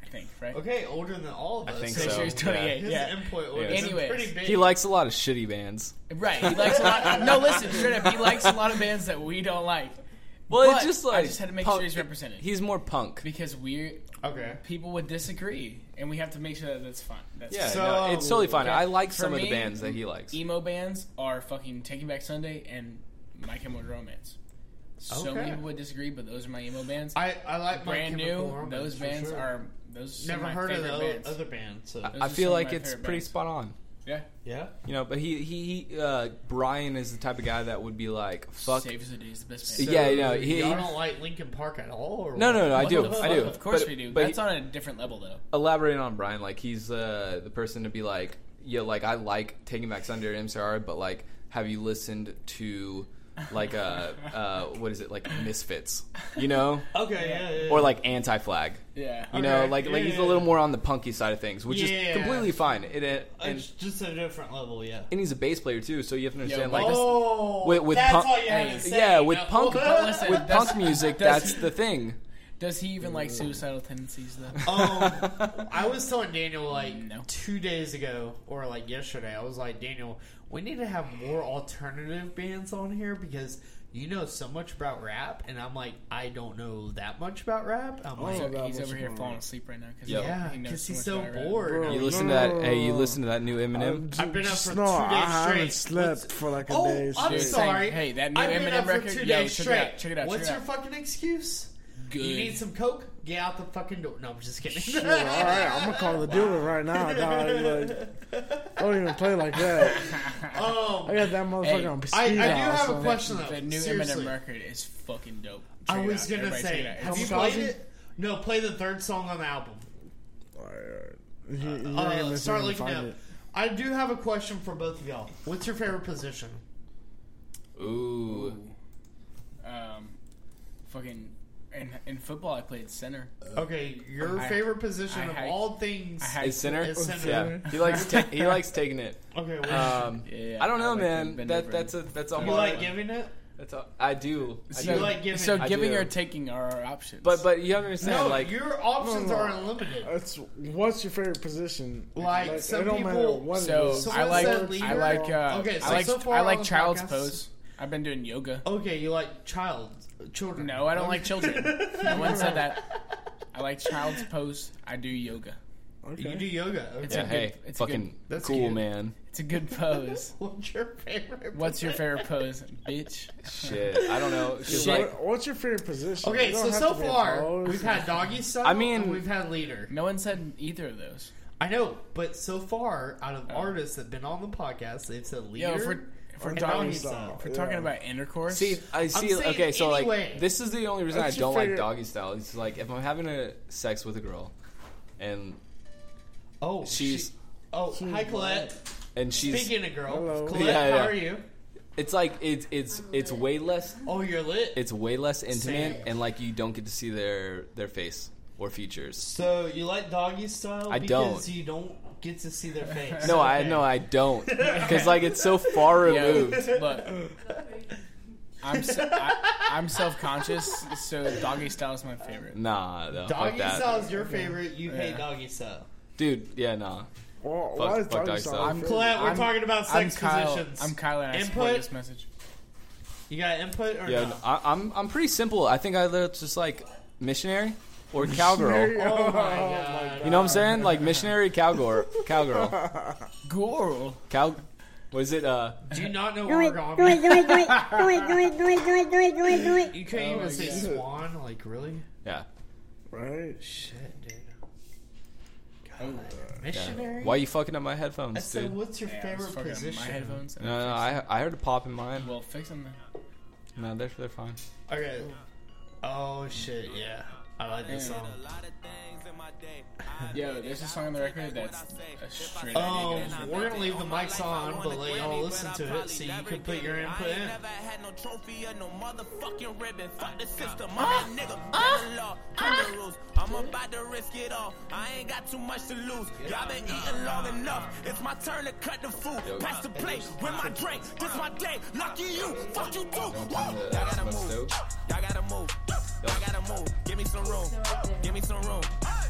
think, right? Okay, older than all of us. I think Pretty so. sure he's twenty-eight. His Yeah. input Yeah. was Anyways, pretty big. He likes a lot of shitty bands. Right. He likes a lot. No, listen, straight up, he likes a lot of bands that we don't like. Well, But it's just like I just had to make punk- sure he's represented He's more punk. because we Okay. people would disagree, and we have to make sure that that's fine. That's Yeah, So- no, it's totally fine. Okay. I like For some of me, the bands that he likes. Emo bands are fucking Taking Back Sunday and My Chemical Romance. So Okay. many people would disagree, but those are my emo bands. I, I like My Brand Chemical new. Romance, Those for bands sure. are those. Are Never my heard of favorite the bands. other bands. So. Those I are feel some like of my it's favorite pretty bands. spot on. Yeah. Yeah. You know, but he he, he uh, Brian is the type of guy that would be like, fuck. Saves the Day is the best band. Yeah, you know, he- y'all he- don't like Linkin Park at all? Or No, no, no, I what do, the I do. fuck? Of course But- we do. but That's he- on a different level, though. Elaborating on Brian, like he's uh, the person to be like, yeah, like I like Taking Back Sunday or M C R, but like, have you listened to like uh, uh what is it like Misfits? You know? Okay, yeah, yeah, yeah. Or like Anti-Flag. Yeah. You know, Okay, like yeah, like he's yeah, a little yeah. more on the punky side of things, which Yeah. is completely fine. It, it, and, It's just a different level, yeah. and he's a bass player too, so you have to understand Yo, like Oh, with, with that's punk, all you have to say. yeah, with No. punk, But listen, with that's- punk music, that's- that's the thing. Does he even like suicidal tendencies, though? Um, I was telling Daniel like No. two days ago, or like yesterday. I was like, Daniel, we need to have more alternative bands on here because you know so much about rap, and I'm like, I don't know that much about rap. I'm like, So that he's much over here more. falling asleep right now because Yo. yeah, he knows because so he's much so about rap. bored. Bro, You listen no, to no, that? no, Hey, you no. listen to that new Eminem? I've been up Just for no, two I days haven't straight. slept What's- for like a Oh, day. I'm Dude, straight. sorry. hey, that new I've been Eminem up for record- two yo, days check it straight. out, check it out, What's check it your out. fucking excuse? Good. You need some coke? Get out the fucking door. No, I'm just kidding. Sure, all right, I'm gonna call the dealer right now, dog. Like, don't even play like that. Um, I got that motherfucker Hey, on I, speed I do dial, have a so- question though. The new Seriously. Eminem record is fucking dope. I Check it was out. gonna Everybody check say, it out. have you It's- played Kamikaze? it? No, play the third song on the album. All right, all right. You- you're Uh, gonna start find looking it. up. I do have a question for both of y'all. What's your favorite position? Ooh. Um, fucking in in football, I played center. Okay, your I- favorite position I of hiked- all things I hiked- Is center? is center. Yeah, he likes ta- he likes taking it. Okay, what Um, Yeah, I don't know, I like to man. bend That over that's a and- that's a you hard. like giving it? That's a, I do. I So, You do. like giving- so I giving do. or taking are our options. But but you have to understand, No, like your options No, no. are unlimited. It's what's your favorite position? Like, some it don't people- matter what so it is. Someone I like said leader. I like uh, Okay, so I like so far I on like the child's podcast- pose. I've been doing yoga. Okay, you like child children. No, I don't Okay. like children. No one said that. I like child's pose. I do yoga. You do yoga. Okay. It's yeah, a good, hey, it's a fucking good, That's cool, cute. man. it's a good pose. What's your favorite? What's your favorite pose, bitch? Shit, I don't know. 'cause, Shit. like, What- what's your favorite position? Okay, You don't so have so to be a far pose. we've had doggy style. I mean- and we've had leader. No one said either of those. I know, but so far out of artists that've been on the podcast, they've said leader. Yo, if we're, if we're and talking, doggy if style. we're Yeah. talking about intercourse, see, I see. saying Okay, so anyway. like, this is the only reason What's I your don't like favorite- doggy style. It's like if I'm having a sex with a girl, and Oh, she's she, oh, hi Colette. and she's Speaking of girl, Hello. Colette, Yeah, how yeah. are you? it's like it's it's it's way less Oh, you're lit. it's way less intimate, Same. and like you don't get to see their their face or features. So you like doggy style I because don't. you don't get to see their face. No, I Okay. no, I don't, because like it's so far Yo, removed. look, I'm so, I, I'm self conscious, so doggy style is my favorite. Nah, no, fuck Doggy that, style is your favorite. You hate Yeah. doggy style. dude. Yeah, nah. Well, Fuck- why is fuck doggy doggy style style. your I'm favorite? Colette, we're I'm- talking about I'm sex Kyle. positions. I'm Kyle, and I support Input? this message. You got input or Yeah, no? I, I'm I'm pretty simple. I think I live just like missionary or cowgirl. Oh my god. You know what I'm saying? Like missionary, cowgirl, cowgirl, Girl. cow. What is it? Uh, Do you not know Do it, origami? do it, do it, do it, do it, do it, do it, do it, do it, do it, do it. You can't Oh, even say yeah. swan. Like really? yeah. Right? Shit, dude. Oh, God. Missionary. Why are you fucking up my I headphones, said, dude? what's your yeah, I was favorite fucking up position? My headphones. No, no, I I heard a pop in mine. Well, fix them then. No, they're they're fine. Okay. Oh shit, yeah. I like this Yeah. song. Yo, there's a song on the record that's a straight Um, idea. we're gonna leave the mics on, but let y'all listen to it so you can put your input in. had no trophy or no motherfucking ribbon. Fuck the system, I'm that nigga. Bend the law, turn the rules. I'm about to risk it all. I ain't got too much to lose. Y'all been eating long enough. It's my turn to cut the food. Pass the plate with my drink. This my day. Lucky you. Fuck you too. Woo. Y'all gotta move. Y'all gotta move. Y'all gotta move. Give me some room. Give me some room. Give me the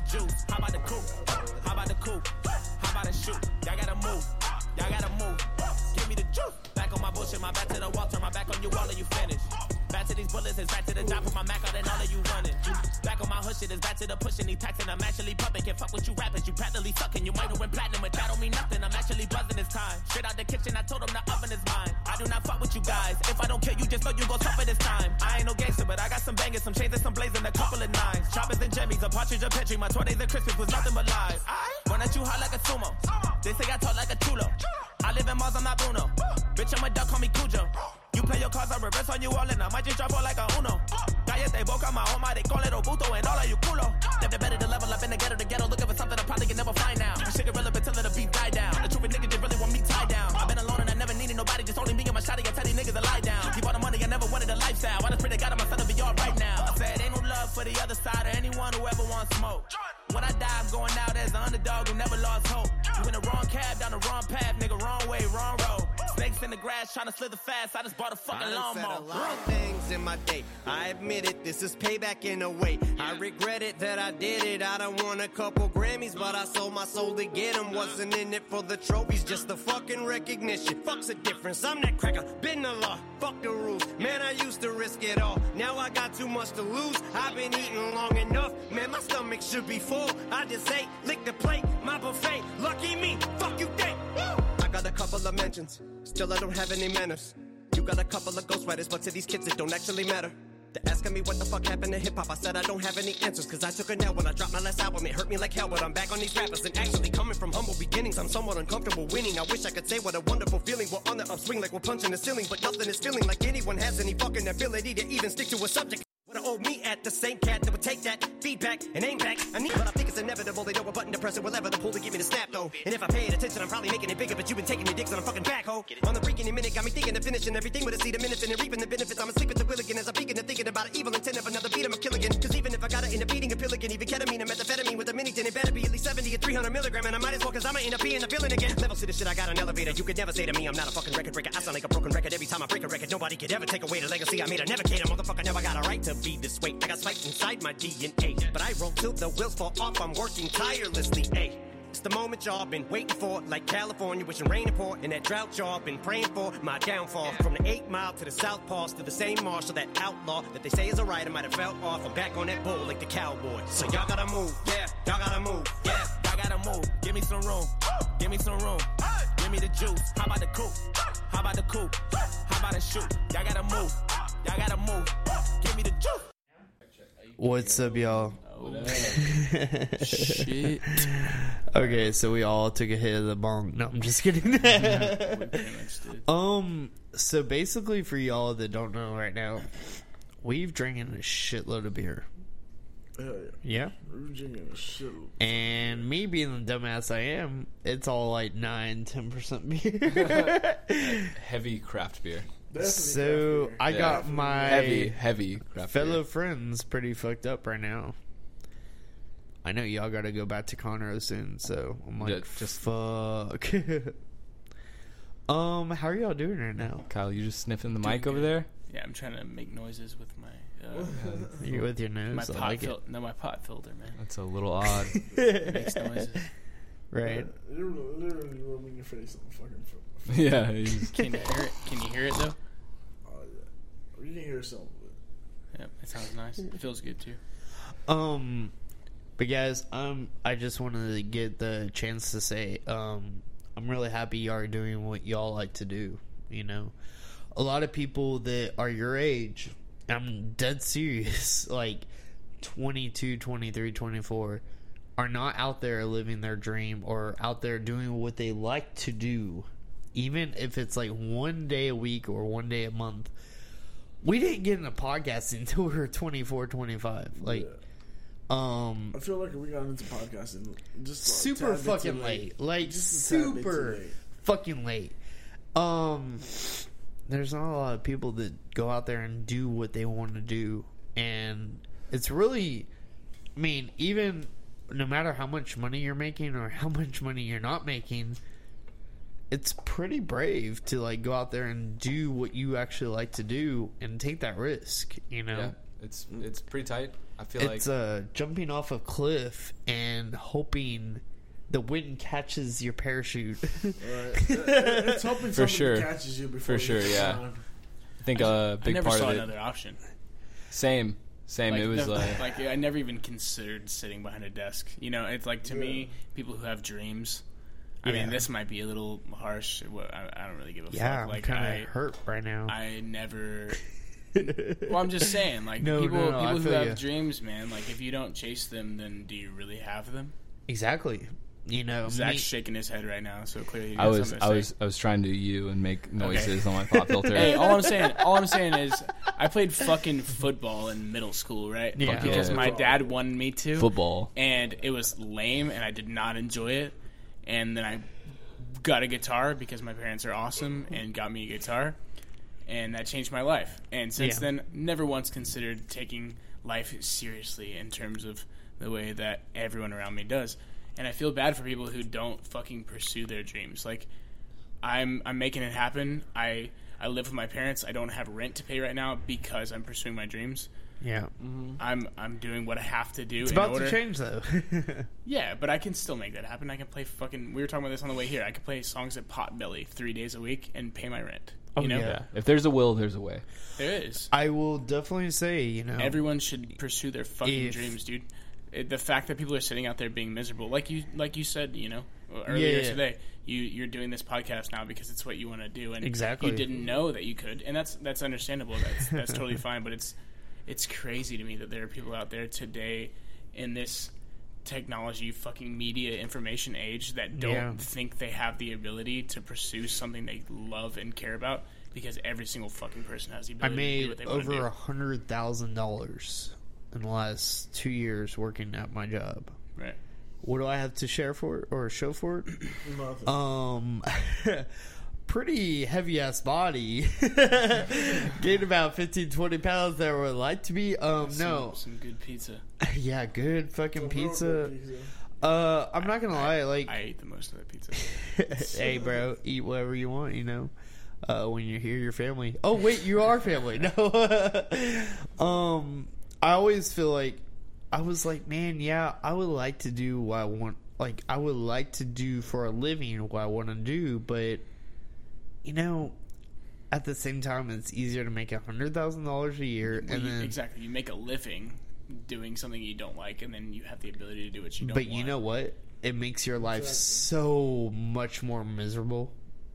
juice. How about the coupe? How about the coupe? How about the shoot? Y'all gotta move. Y'all gotta move. Give me the juice. Back on my bullshit, my back to the wall, turn my back on you, all of you finish. Back to these bullets, it's back to the job, put my Mac out and all of you running. Back on my hood shit, it's back to the pushing, these packs and I'm actually pumping. Can't fuck with you rappers, you practically sucking. You might have went platinum, but that don't mean nothing. I'm actually buzzing this time. Straight out the kitchen, I told them the oven is mine. I do not fuck with you guys. If I don't kill you, just know you gon' suffer this time. I ain't no gangster, but I got some bangers, some chains and some blazing, a couple of nines. Choppers and jimmies, a partridge, a petri. My twenties and Christmas was nothing but lies. Run at you hot like a sumo. They say I talk like a chulo. I live in Mars, I'm not Bruno. Bitch, I'm a duck, call me Cujo. You play your cards, I reverse on you all, and I might just drop all like a Uno. Cállate boca, my home, they call it Obuto, and all of you culo. Never better to level up in the ghetto, the ghetto, looking for something I probably can never find now. Shit irrelevant till the beat die down. The truth nigga just really want me tied down. I've been alone and I never needed nobody, just only me and my shotty. I tell these niggas to lie down. Keep all the money, I never wanted a lifestyle. I just pray to God, my son will be all right now. I said, ain't no love for the other side or anyone who ever wants smoke. When I die, I'm going out as the underdog who never lost hope. You in the wrong cab, down the wrong path, nigga, wrong way, wrong road. Snakes in the grass, trying to slither fast. I just bought a fucking lawnmower. I done said a lot of things in my day. I admit it, this is payback in a way. I regret it that I did it. I done won a couple Grammys, but I sold my soul to get them. Wasn't in it for the trophies, just the fucking recognition. Fuck's the difference, I'm that cracker, been the law. Fuck the rules, man, I used to risk it all. Now I got too much to lose. I've been eating long enough, man, my stomach should be full. I just ate, lick the plate, my buffet. Lucky me, fuck you think. I got a couple of mentions, still I don't have any manners. You got a couple of ghostwriters, but to these kids it don't actually matter. They're asking me what the fuck happened to hip-hop. I said I don't have any answers, cause I took a nail when I dropped my last album. It hurt me like hell, but I'm back on these rappers. And actually coming from humble beginnings, I'm somewhat uncomfortable winning. I wish I could say what a wonderful feeling. We're on the upswing like we're punching the ceiling, but nothing is feeling like anyone has any fucking ability to even stick to a subject. What I owe me at the same cat that would take that feedback and aim back. I need, but I think it's inevitable. They know a button to press it, whatever the pull to give me the snap though. And if I paid attention, I'm probably making it bigger. But you've been taking your dicks on a fucking back hoe. On the freaking minute, got me thinking of finishing everything with a seed of minutes and reaping the benefits. I'm asleep at the wheel again as I'm peeking and thinking about an evil intent of another beat. I'm a kill again. Cause even if I got it in a beating, a pill again, even ketamine, a methamphetamine with a mini, then it better be at least seventy or three hundred milligram. And I might as well, cause I might end up being a villain again. Levels to the shit, I got an elevator. You could never say to me, I'm not a fucking record breaker. I sound like a broken record every time I break a record. Nobody could ever take away the legacy I made. I never cater, motherfucker, never got a right to be this way. I got spiked inside my D N A, but I roll till the wheels fall off. I'm working tirelessly, ayy. It's the moment y'all been waiting for, like California wishing rain and pour, and that drought y'all been praying for. My downfall, from the eight mile to the South Pass to the same marshal, that outlaw that they say is a rider might have fell off. I'm back on that bull like the cowboy. So y'all gotta move, yeah, y'all gotta move, yeah, y'all gotta move. Give me some room, give me some room. Give me the juice. How about the coupe? How about the coupe? How about the shoot? Y'all gotta move, y'all gotta move. Give me the juice. What's up, y'all? Oh, shit. Okay, so we all took a hit of the bong. No, I'm just kidding. um, so basically, for y'all that don't know right now, we've drinking a shitload of beer. Hell yeah. Yeah? We're drinking a shitload. And me being the dumbass I am, it's all like nine, ten percent beer. Heavy craft beer. Definitely so I yeah. got my heavy, heavy craft fellow beer. friends friends pretty fucked up right now. I know y'all got to go back to Conroe soon, so I'm like, yeah, just fuck. um, how are y'all doing right now? Kyle, you just sniffing the Doing mic over good. there? Yeah, I'm trying to make noises with my. Uh, you with your nose? My I pot like fil- it. No, my pot filter, man. That's a little odd. It makes noises. Right. Yeah, literally, literally rubbing your face on the fucking. F- yeah. Can you hear it? Can you hear it though? Oh yeah, you can hear something. Yeah, it sounds nice. It feels good too. Um, but guys, um, I just wanted to get the chance to say, um, I'm really happy y'all are doing what y'all like to do. You know, a lot of people that are your age, I'm dead serious, like twenty-two, twenty-three, twenty-four, are not out there living their dream or out there doing what they like to do, even if it's like one day a week or one day a month. We didn't get into podcasting until we were twenty-four, twenty-five. Like, yeah. um, I feel like we got into podcasting just super fucking late. Like, super fucking late. Um, there's not a lot of people that go out there and do what they want to do. And it's really, I mean, even no matter how much money you're making or how much money you're not making, it's pretty brave to like go out there and do what you actually like to do and take that risk, you know? It's it's pretty tight. I feel It's like uh, jumping off a cliff and hoping the wind catches your parachute. Right. It's hoping for somebody sure. catches you before For you sure, get yeah. down. I think a big I never part saw of it. another option. Same, same. Like, it was the- like, like I never even considered sitting behind a desk. You know, it's like to Yeah. me, people who have dreams. I Yeah. mean, this might be a little harsh. Well, I, I don't really give a Yeah, fuck. I'm Like kind I, of hurt right now. I never. Well, I'm just saying, like No, people, no, no, I people who feel have ya. dreams, man. Like if you don't chase them, then do you really have them? Exactly. You know, Zach's me- shaking his head right now, so clearly he I has was something to I say. was I was trying to do you and make noises on my pop filter. Hey, all I'm saying, all I'm saying is, I played fucking football in middle school, right? Yeah. Because Yeah. my dad wanted me to. Football. And it was lame, and I did not enjoy it. And then I got a guitar because my parents are awesome and got me a guitar, and that changed my life. And since Yeah. then, never once considered taking life seriously in terms of the way that everyone around me does. And I feel bad for people who don't fucking pursue their dreams. Like, I'm I'm making it happen. I I live with my parents. I don't have rent to pay right now because I'm pursuing my dreams. yeah. I'm I'm doing what I have to do. It's in about order. to change, though. Yeah, but I can still make that happen. I can play fucking. We were talking about this on the way here. I can play songs at Potbelly three days a week and pay my rent. Oh, You know, Yeah. If there's a will, there's a way. there is. I will definitely say, you know, Everyone should pursue their fucking If- dreams, dude. It, the fact that people are sitting out there being miserable, like you, like you said, you know, earlier Yeah, yeah. today, you you're doing this podcast now because it's what you want to do, and Exactly. you didn't know that you could, and that's that's understandable. That's that's totally fine. But it's it's crazy to me that there are people out there today in this technology, fucking media, information age that don't Yeah. think they have the ability to pursue something they love and care about, because every single fucking person has the I ability to do made what they want to over do. a hundred thousand dollars in the last two years working at my job. Right. What do I have to share for it or show for it? Nothing. Um, pretty heavy ass body. Gained about fifteen, twenty pounds that would like to be. Um, Some- no. some good pizza. Yeah, good fucking Some real pizza. good pizza. Uh, I'm not gonna lie. Like, I ate the most of that pizza. hey, bro, eat whatever you want. You know, uh, when you hear your family. Oh wait, you are family. No. um, I always feel like I was like, man, yeah, I would like to do what I want. Like, I would like to do for a living what I want to do, but you know, at the same time, it's easier to make a hundred thousand dollars a year, Well, and you- then exactly, you make a living doing something you don't like, and then you have the ability to do what you don't but want. you know what? It makes your life so much more miserable.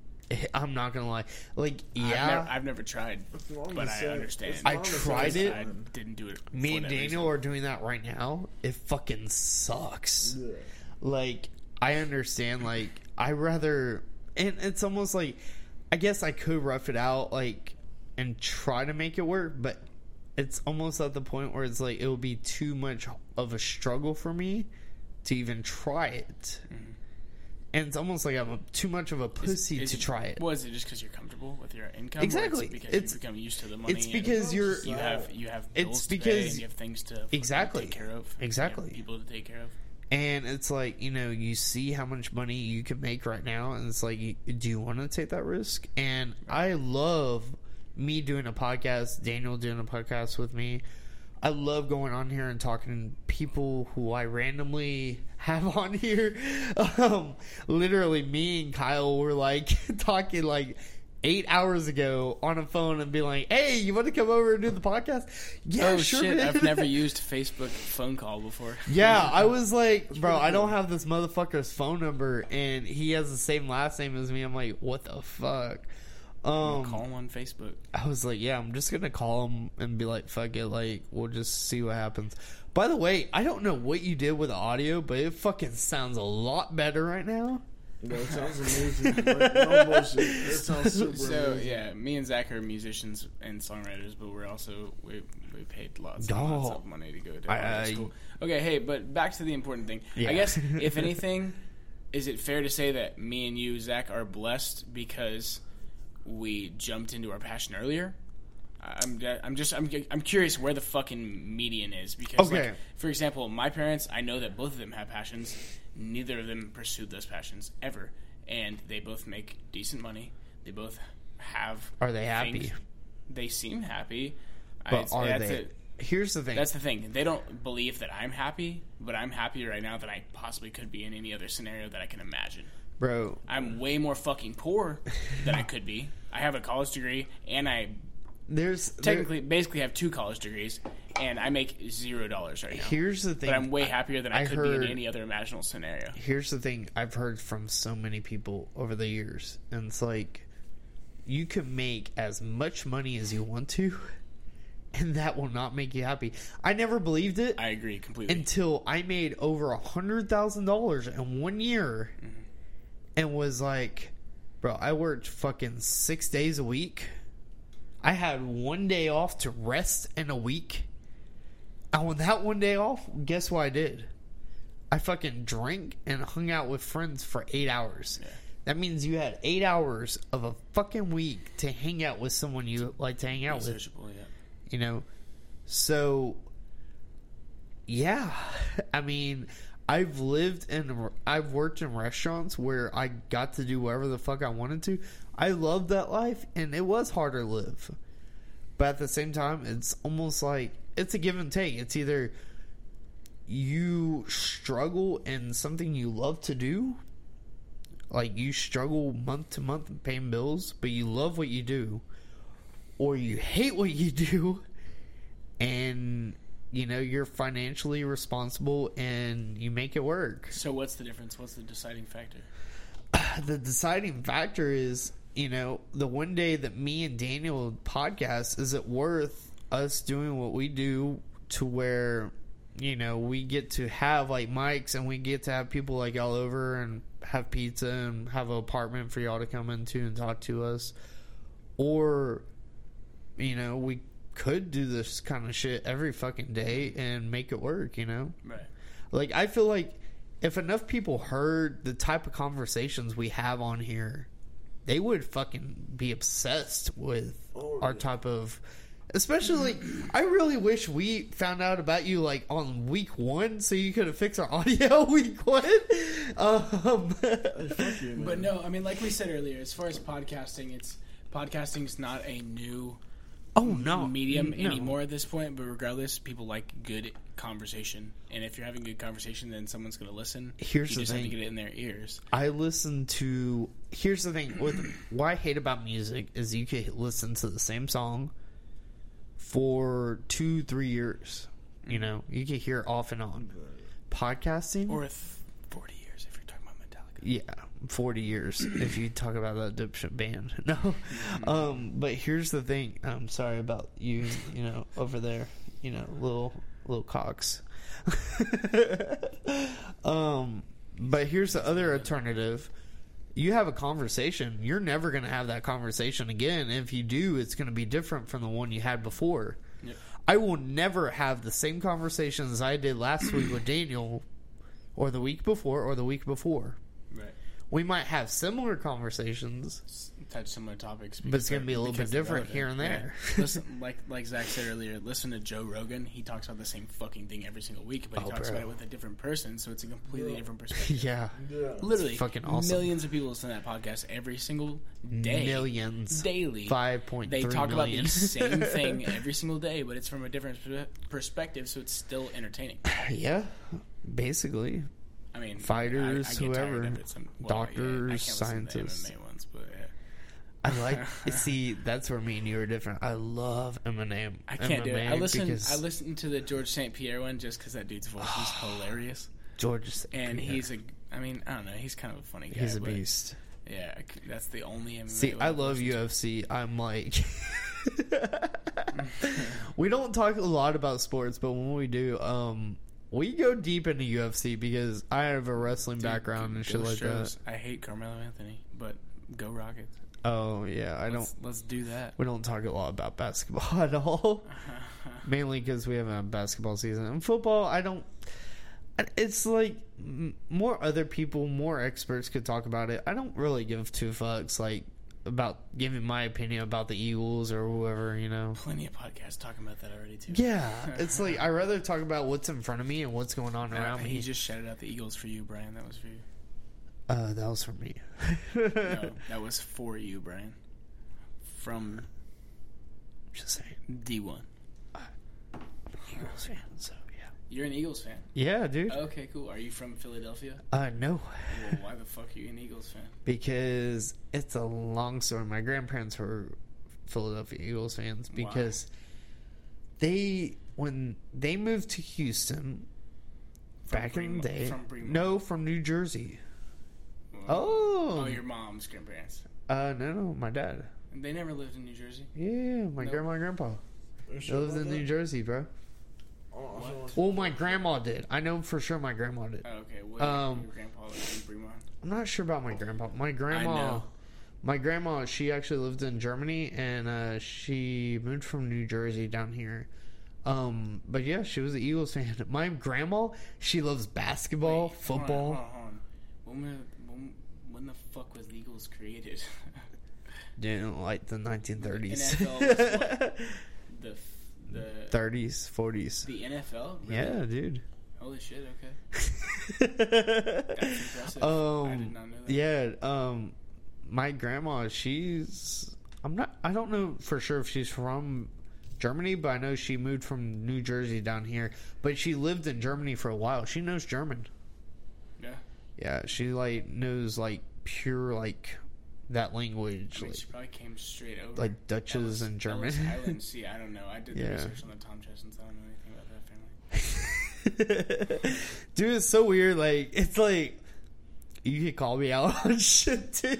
I'm not gonna lie. Like, I've yeah, never, I've never tried, long but as I it- understand. as I long as tried it's it. I fun. didn't do it. me for and that Daniel reason. are doing that right now. It fucking sucks. Yeah. Like, I understand. Like, I rather, and it's almost like, I guess I could rough it out, like, and try to make it work, but it's almost at the point where it's like it would be too much of a struggle for me to even try it. Mm-hmm. And it's almost like I'm a, too much of a pussy Is to it- try it. Well, is it just because you're comfortable with your income? or Exactly. It's because It's- you've become used to the money. It's and because you're you have you have It's bills to pay because- and you have things to fucking Exactly. take care of. Exactly. You have people to take care of. And it's like, you know, you see how much money you can make right now, and it's like, you- do you want to take that risk? And I love me doing a podcast, Daniel doing a podcast with me. I love going on here and talking to people who I randomly have on here. Um, literally, me and Kyle were like talking like eight hours ago on a phone and being like, "Hey, you want to come over and do the podcast?" Yeah, oh sure. shit! man. I've never used Facebook phone call before. Yeah, I was like, bro, I don't have this motherfucker's phone number, and he has the same last name as me. I'm like, what the fuck? Um, Call him on Facebook. I was like, yeah, I'm just gonna call him and be like, fuck it, like, we'll just see what happens. By the way, I don't know what you did with the audio, but it fucking sounds a lot better right now. Yeah, it sounds amazing. Like, no bullshit. It sounds super So amazing. yeah, me and Zach are musicians and songwriters, but we're also we we paid lots and Oh. lots of money to go to I- audio I- school. Okay, hey, but back to the important thing. Yeah. I guess if anything, is it fair to say that me and you, Zach, are blessed because we jumped into our passion earlier? I'm, I'm just, I'm, I'm curious where the fucking median is because, Okay. like, for example, my parents, I know that both of them have passions. Neither of them pursued those passions ever, and they both make decent money. They both have. Are they happy? things- They seem happy. But I, are that's they it. Here's the thing. That's the thing. They don't believe that I'm happy, but I'm happier right now than I possibly could be in any other scenario that I can imagine. Bro. I'm way more fucking poor than I could be. I have a college degree, and I There's technically there, basically have two college degrees, and I make zero dollars right now. Here's the thing. But I'm way happier than I, I could heard, be in any other imaginable scenario. Here's the thing. I've heard from so many people over the years, and it's like, you can make as much money as you want to, and that will not make you happy. I never believed it. I agree completely. Until I made over a hundred thousand dollars in one year, mm-hmm. and was like, bro, I worked fucking six days a week. I had one day off to rest in a week. And on that one day off, guess what I did? I fucking drank and hung out with friends for eight hours. Yeah. That means you had eight hours of a fucking week to hang out with someone you like to hang out with. Sociable, yeah. You know? So, yeah. I mean, I've lived in, I've worked in restaurants where I got to do whatever the fuck I wanted to. I loved that life, and it was hard to live. But at the same time, it's almost like, it's a give and take. It's either you struggle in something you love to do, like you struggle month to month paying bills, but you love what you do, or you hate what you do, and you know you're financially responsible and you make it work. So what's the difference? What's the deciding factor? The deciding factor is, you know, the one day that me and Daniel podcast, is it worth us doing what we do to where, you know, we get to have like mics and we get to have people like y'all over and have pizza and have an apartment for y'all to come into and talk to us? Or, you know, we could do this kind of shit every fucking day and make it work, you know? Right. Like, I feel like if enough people heard the type of conversations we have on here, they would fucking be obsessed with oh, our yeah. type of... Especially, I really wish we found out about you like on week one, so you could have fixed our audio week one. Um, but no, I mean, like we said earlier, as far as podcasting, it's podcasting's not a new oh no medium no. anymore at this point. But regardless, people like good conversation, and if you're having good conversation, then someone's going to listen. Here's you the just thing: have to get it in their ears. I listen to. Here's the thing: with what I hate about music is you can listen to the same song for two, three years. You know, you can hear off and on. Podcasting, or th- forty years if you're talking about Metallica. Yeah, forty years if you talk about that dipshit band. No, um, but here's the thing. I'm sorry about you. You know, over there. You know, little little cocks. um, but here's the other alternative. You have a conversation. You're never going to have that conversation again. If you do, it's going to be different from the one you had before. Yep. I will never have the same conversation as I did last week with Daniel, or the week before, or the week before. Right. We might have similar conversations, touch similar topics, but it's going to be a little bit different here and there. Yeah. Listen, like like Zach said earlier, listen to Joe Rogan. He talks about the same fucking thing every single week, but he oh, talks bro. about it with a different person, so it's a completely yeah. different perspective. Yeah, yeah. Literally, it's fucking awesome. Millions of people listen to that podcast every single day, millions, daily, five point three. They talk million. about the same thing every single day, but it's from a different perspective, so it's still entertaining. Yeah, basically. I mean, fighters, I, I whoever, Some, well, doctors, yeah, I scientists. M M A ones, but yeah. I like. See, that's where me and you are different. I love Eminem. I can't M M A do it. I listen. because I listened to the George Saint Pierre one just because that dude's voice is hilarious. George Saint and he's a. I mean, I don't know. He's kind of a funny guy. He's a beast. Yeah, that's the only M M A. See, I love U F C. To. I'm like. We don't talk a lot about sports, but when we do, um. we go deep into U F C because I have a wrestling Dude, background and shit like shows. that. I hate Carmelo Anthony, but go Rockets. Oh, yeah. I let's, don't. Let's do that. We don't talk a lot about basketball at all. Mainly because we haven't had basketball season. And football, I don't. It's like more other people, more experts could talk about it. I don't really give two fucks. Like, about giving my opinion about the Eagles or whoever, you know. Plenty of podcasts talking about that already too. Yeah, it's like I'd rather talk about what's in front of me and what's going on around uh, me. He just shouted out the Eagles for you, Brian. That was for you. Uh, that was for me. No, that was for you, Brian. From just saying D one. Eagles fan, so yeah. You're an Eagles fan? Yeah, dude. Okay, cool. Are you from Philadelphia? Uh, no. Well, why the fuck are you an Eagles fan? Because it's a long story. My grandparents were Philadelphia Eagles fans because Why? they, when they moved to Houston From back Bremo- in the day, from Bremo. no, from New Jersey. Oh. Oh. Oh, your mom's grandparents. Uh, no, no, my dad. They never lived in New Jersey? Yeah, my Nope. grandma and grandpa. They sure lived in about New that? Jersey, bro. Oh, I feel like- Well, my grandma did. I know for sure my grandma did. Oh, okay. Well, Um, your grandpa lived in Fremont. I'm not sure about my grandpa. My I grandma, know. my grandma, she actually lived in Germany, and uh, she moved from New Jersey down here. Um, but yeah, she was an Eagles fan. My grandma, she loves basketball, Wait, football. Hold on, hold on, hold on. When, were- when, when the fuck was the Eagles created? Didn't like the nineteen thirties, N F L was what? The the thirties, forties. The N F L? Really? Yeah, dude. Holy shit! Okay. That's impressive. Um, I did not know that. Yeah, um, my grandma, she's. I'm not. I don't know for sure if she's from Germany, but I know she moved from New Jersey down here. But she lived in Germany for a while. She knows German. Yeah. Yeah, she like knows like pure like that language, I mean, like, she probably came straight over. like Dutches Ellis, and German. Ellis Island. See, I don't know. I did the Yeah. research on the Tom Chestnuts. I don't know anything about that family. Dude, it's so weird. Like, it's like you could call me out on shit too,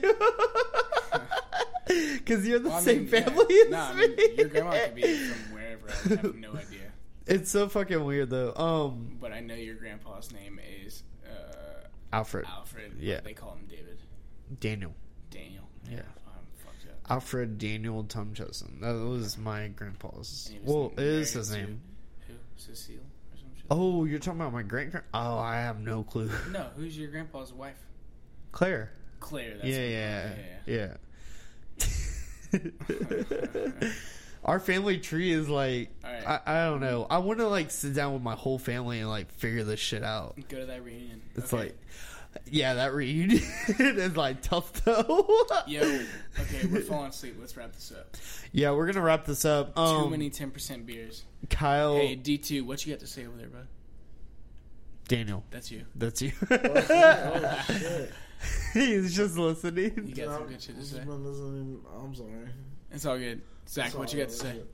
because you're the Well, I same mean, yeah. family as Nah, I me. mean, your grandma could be from wherever. I have no idea. It's so fucking weird though. Um, But I know your grandpa's name is uh, Alfred. Alfred. but Yeah. They call him David. Daniel. Daniel. Yeah. I'm fucked up. Alfred Daniel Tom Chesson. That was my grandpa's. And he was Well, it is married his to name. Who? Cecile or some shit? Oh, you're talking about my great grand? Oh, I have no clue. No, who's your grandpa's wife? Claire. Claire. That's Yeah, what- yeah, yeah. Our family tree is like Alright. I, I don't know. I want to like sit down with my whole family and like figure this shit out. Go to that reunion. It's Okay. like, yeah, that reunion is like tough though. Yo, okay, we're falling asleep. Let's wrap this up. Yeah, we're gonna wrap this up. Um, Too many ten percent beers. Kyle, Hey, D two, what you got to say over there, bud? Daniel, That's you. that's you. Oh, shit. He's just listening. You got some good shit to I've say. been listening. I'm sorry. It's all good. Zach, It's what all you got to good. say?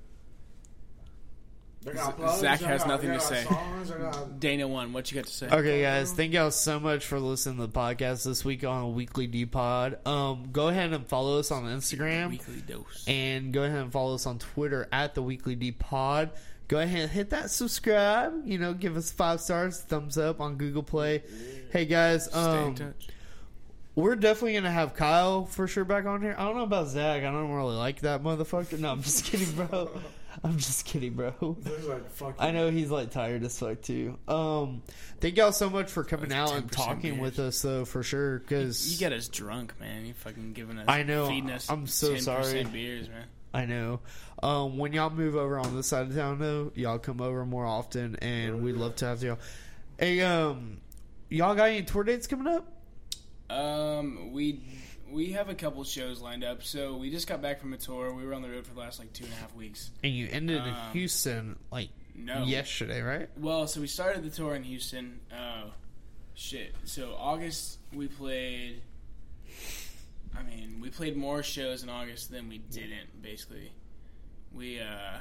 I got Z- plugs, Zach I has got- nothing I to got say. songs, I got- Daniel one, what you got to say? Okay, guys, thank y'all so much for listening to the podcast this week on Weekly D Pod. Um, go ahead and follow us on Instagram. Weekly dose. And go ahead and follow us on Twitter at the Weekly D Pod. Go ahead and hit that subscribe. You know, give us five stars, thumbs up on Google Play. Hey guys, Stay in um, touch. we're definitely gonna have Kyle for sure back on here. I don't know about Zach. I don't really like that motherfucker. No, I'm just kidding, bro. I'm just kidding, bro. There's like, fuck I you. know he's like tired as fuck too. Um, thank y'all so much for coming out and ten percent talking beers. with us though, for sure. Because You got us drunk, man. You fucking giving us. I know. Feeding us I'm so ten percent sorry. beers, man. I know. Um, when y'all move over on this side of town, though, y'all come over more often, and we'd love to have y'all. Hey, um, y'all got any tour dates coming up? Um, we we have a couple shows lined up. So we just got back from a tour. We were on the road for the last like two and a half weeks. And you ended in Um, Houston like no. yesterday, right? Well, so we started the tour in Houston. Uh, shit. So August we played. I mean, we played more shows in August than we didn't. Basically, we uh,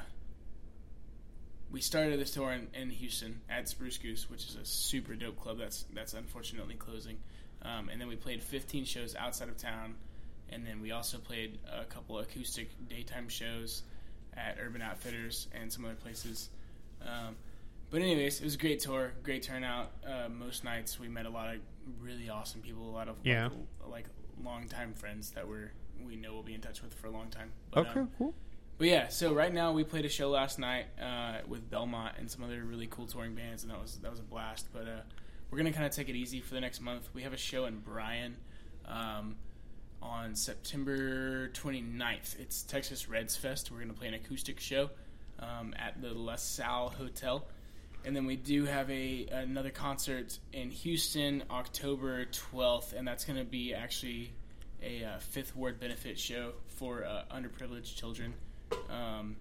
we started this tour in, in Houston at Spruce Goose, which is a super dope club. That's that's unfortunately closing. Um, and then we played fifteen shows outside of town, and then we also played a couple acoustic daytime shows at Urban Outfitters and some other places. Um, but anyways, it was a great tour, great turnout. Uh, most nights we met a lot of really awesome people, a lot of Yeah. like, like longtime friends that we're we know we'll be in touch with for a long time. But, Okay, um, cool. But yeah, so right now we played a show last night uh, with Belmont and some other really cool touring bands, and that was that was a blast. But uh, we're gonna kind of take it easy for the next month. We have a show in Bryan um, on September twenty-ninth. It's Texas Reds Fest. We're gonna play an acoustic show um, at the La Salle Hotel, and then we do have a another concert in Houston October twelfth, and that's gonna be actually a uh, Fifth Ward benefit show for uh, underprivileged children um,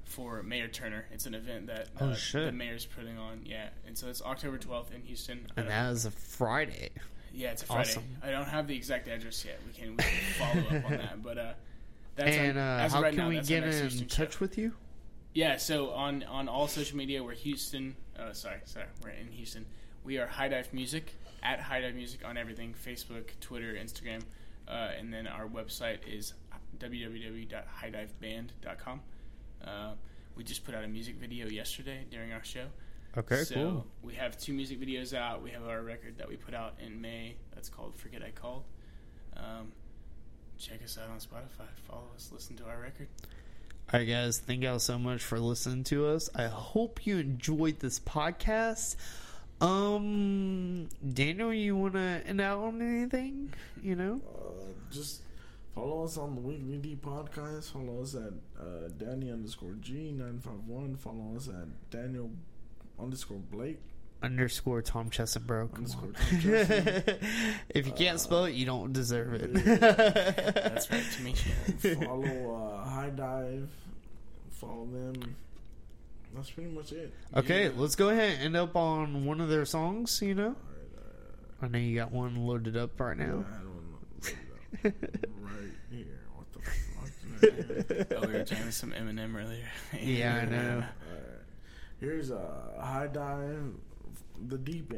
for Mayor Turner. It's an event that Oh, uh, shit. the mayor's putting on. Yeah, and so it's October twelfth in Houston. I And don't- that is a Friday. yeah, it's a Friday. Awesome. I don't have the exact address yet. We can, we can follow up on that, but uh, that's And our, uh, as of how right can now, we that's our get next in Houston touch show. with you? Yeah, so on, on all social media, we're Houston. Uh, sorry, sorry, we're in Houston. We are High Dive Music, at High Dive Music on everything, Facebook, Twitter, Instagram, uh, and then our website is w w w dot high dive band dot com. Uh, we just put out a music video yesterday during our show. Okay, so cool. we have two music videos out. We have our record that we put out in May that's called Forget I Called. Um, check us out on Spotify. Follow us. Listen to our record. All right, guys. Thank y'all so much for listening to us. I hope you enjoyed this podcast. Um, Daniel, you want to end out on anything? You know? Uh, just follow us on the Weekly D podcast. Follow us at uh, Danny underscore G nine five one. Follow us at Daniel underscore Blake. Underscore Tom Chesson, bro. Come Underscore on. Tom Chesson. If you can't Uh, spell it, you don't deserve it. That's right, to me. Follow uh, High Dive. Follow them. That's pretty much it. Okay, Yeah. let's go ahead and end up on one of their songs, you know? I know you got one loaded up right now. Yeah, I don't know. Right here. What the fuck? Oh, we were jamming some Eminem earlier. Yeah, I know. Alright. Here's a High Dive, the deep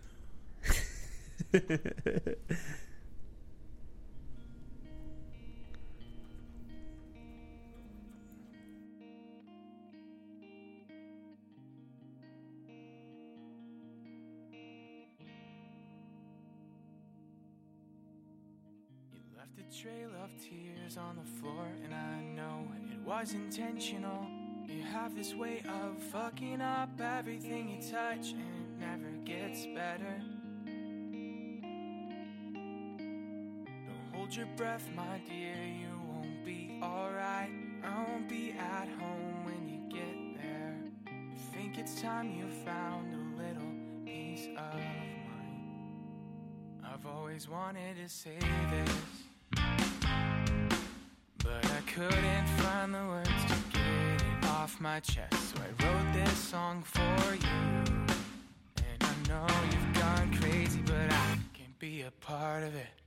end. Left a trail of tears on the floor, and I know it was intentional. You have this way of fucking up everything you touch, and it never gets better. Don't hold your breath, my dear, you won't be alright. I won't be at home when you get there. You think it's time you found a little piece of mine. I've always wanted to say this, but I couldn't find the words to get it off my chest. So I wrote this song for you. And I know you've gone crazy, but I can't be a part of it.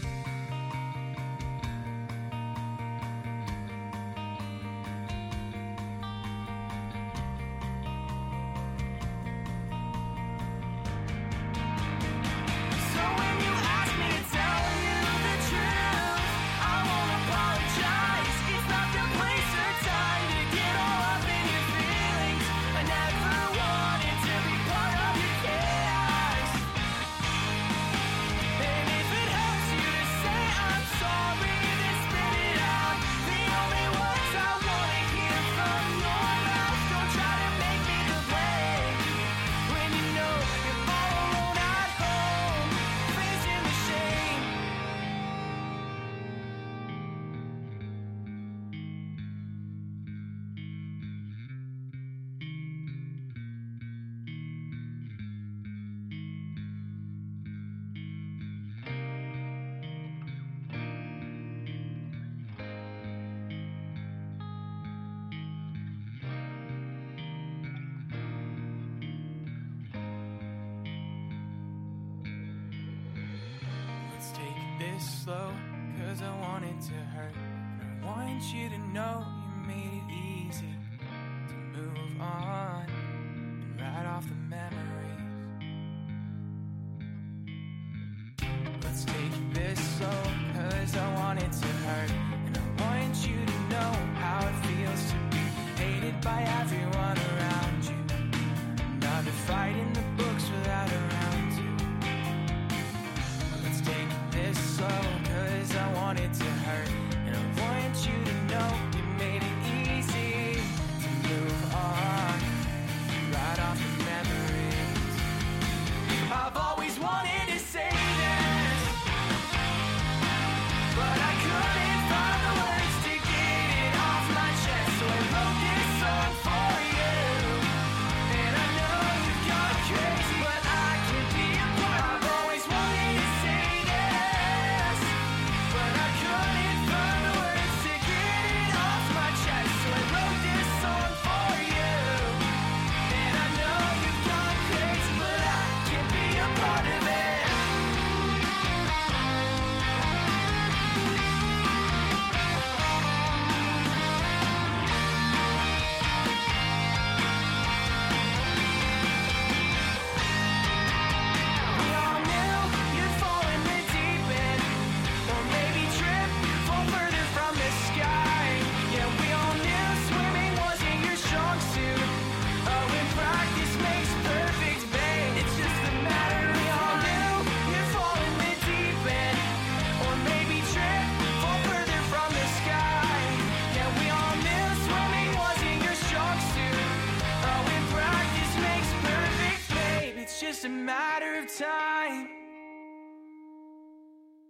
So when you ask me to tell you the truth, I won't apologize. It's not the place or time to get all up in your feelings. I never wanted to be part of your chaos. And if it helps you to say I'm sorry, then spit it out. The only words I wanna hear from your mouth. Don't try to make me the blame when you know you're all alone at home, facing the shame. Let's take this slow, cause I want it to hurt. And I want you to know you made it easy to move on and write off the memories. Let's take this slow, cause I want it to hurt. And I want you to know how it feels to be hated by everyone around you. Not to fight in the books without a round two. Let's take this slow, cause I want it to hurt. And I want you to know you made it easy to move on a matter of time.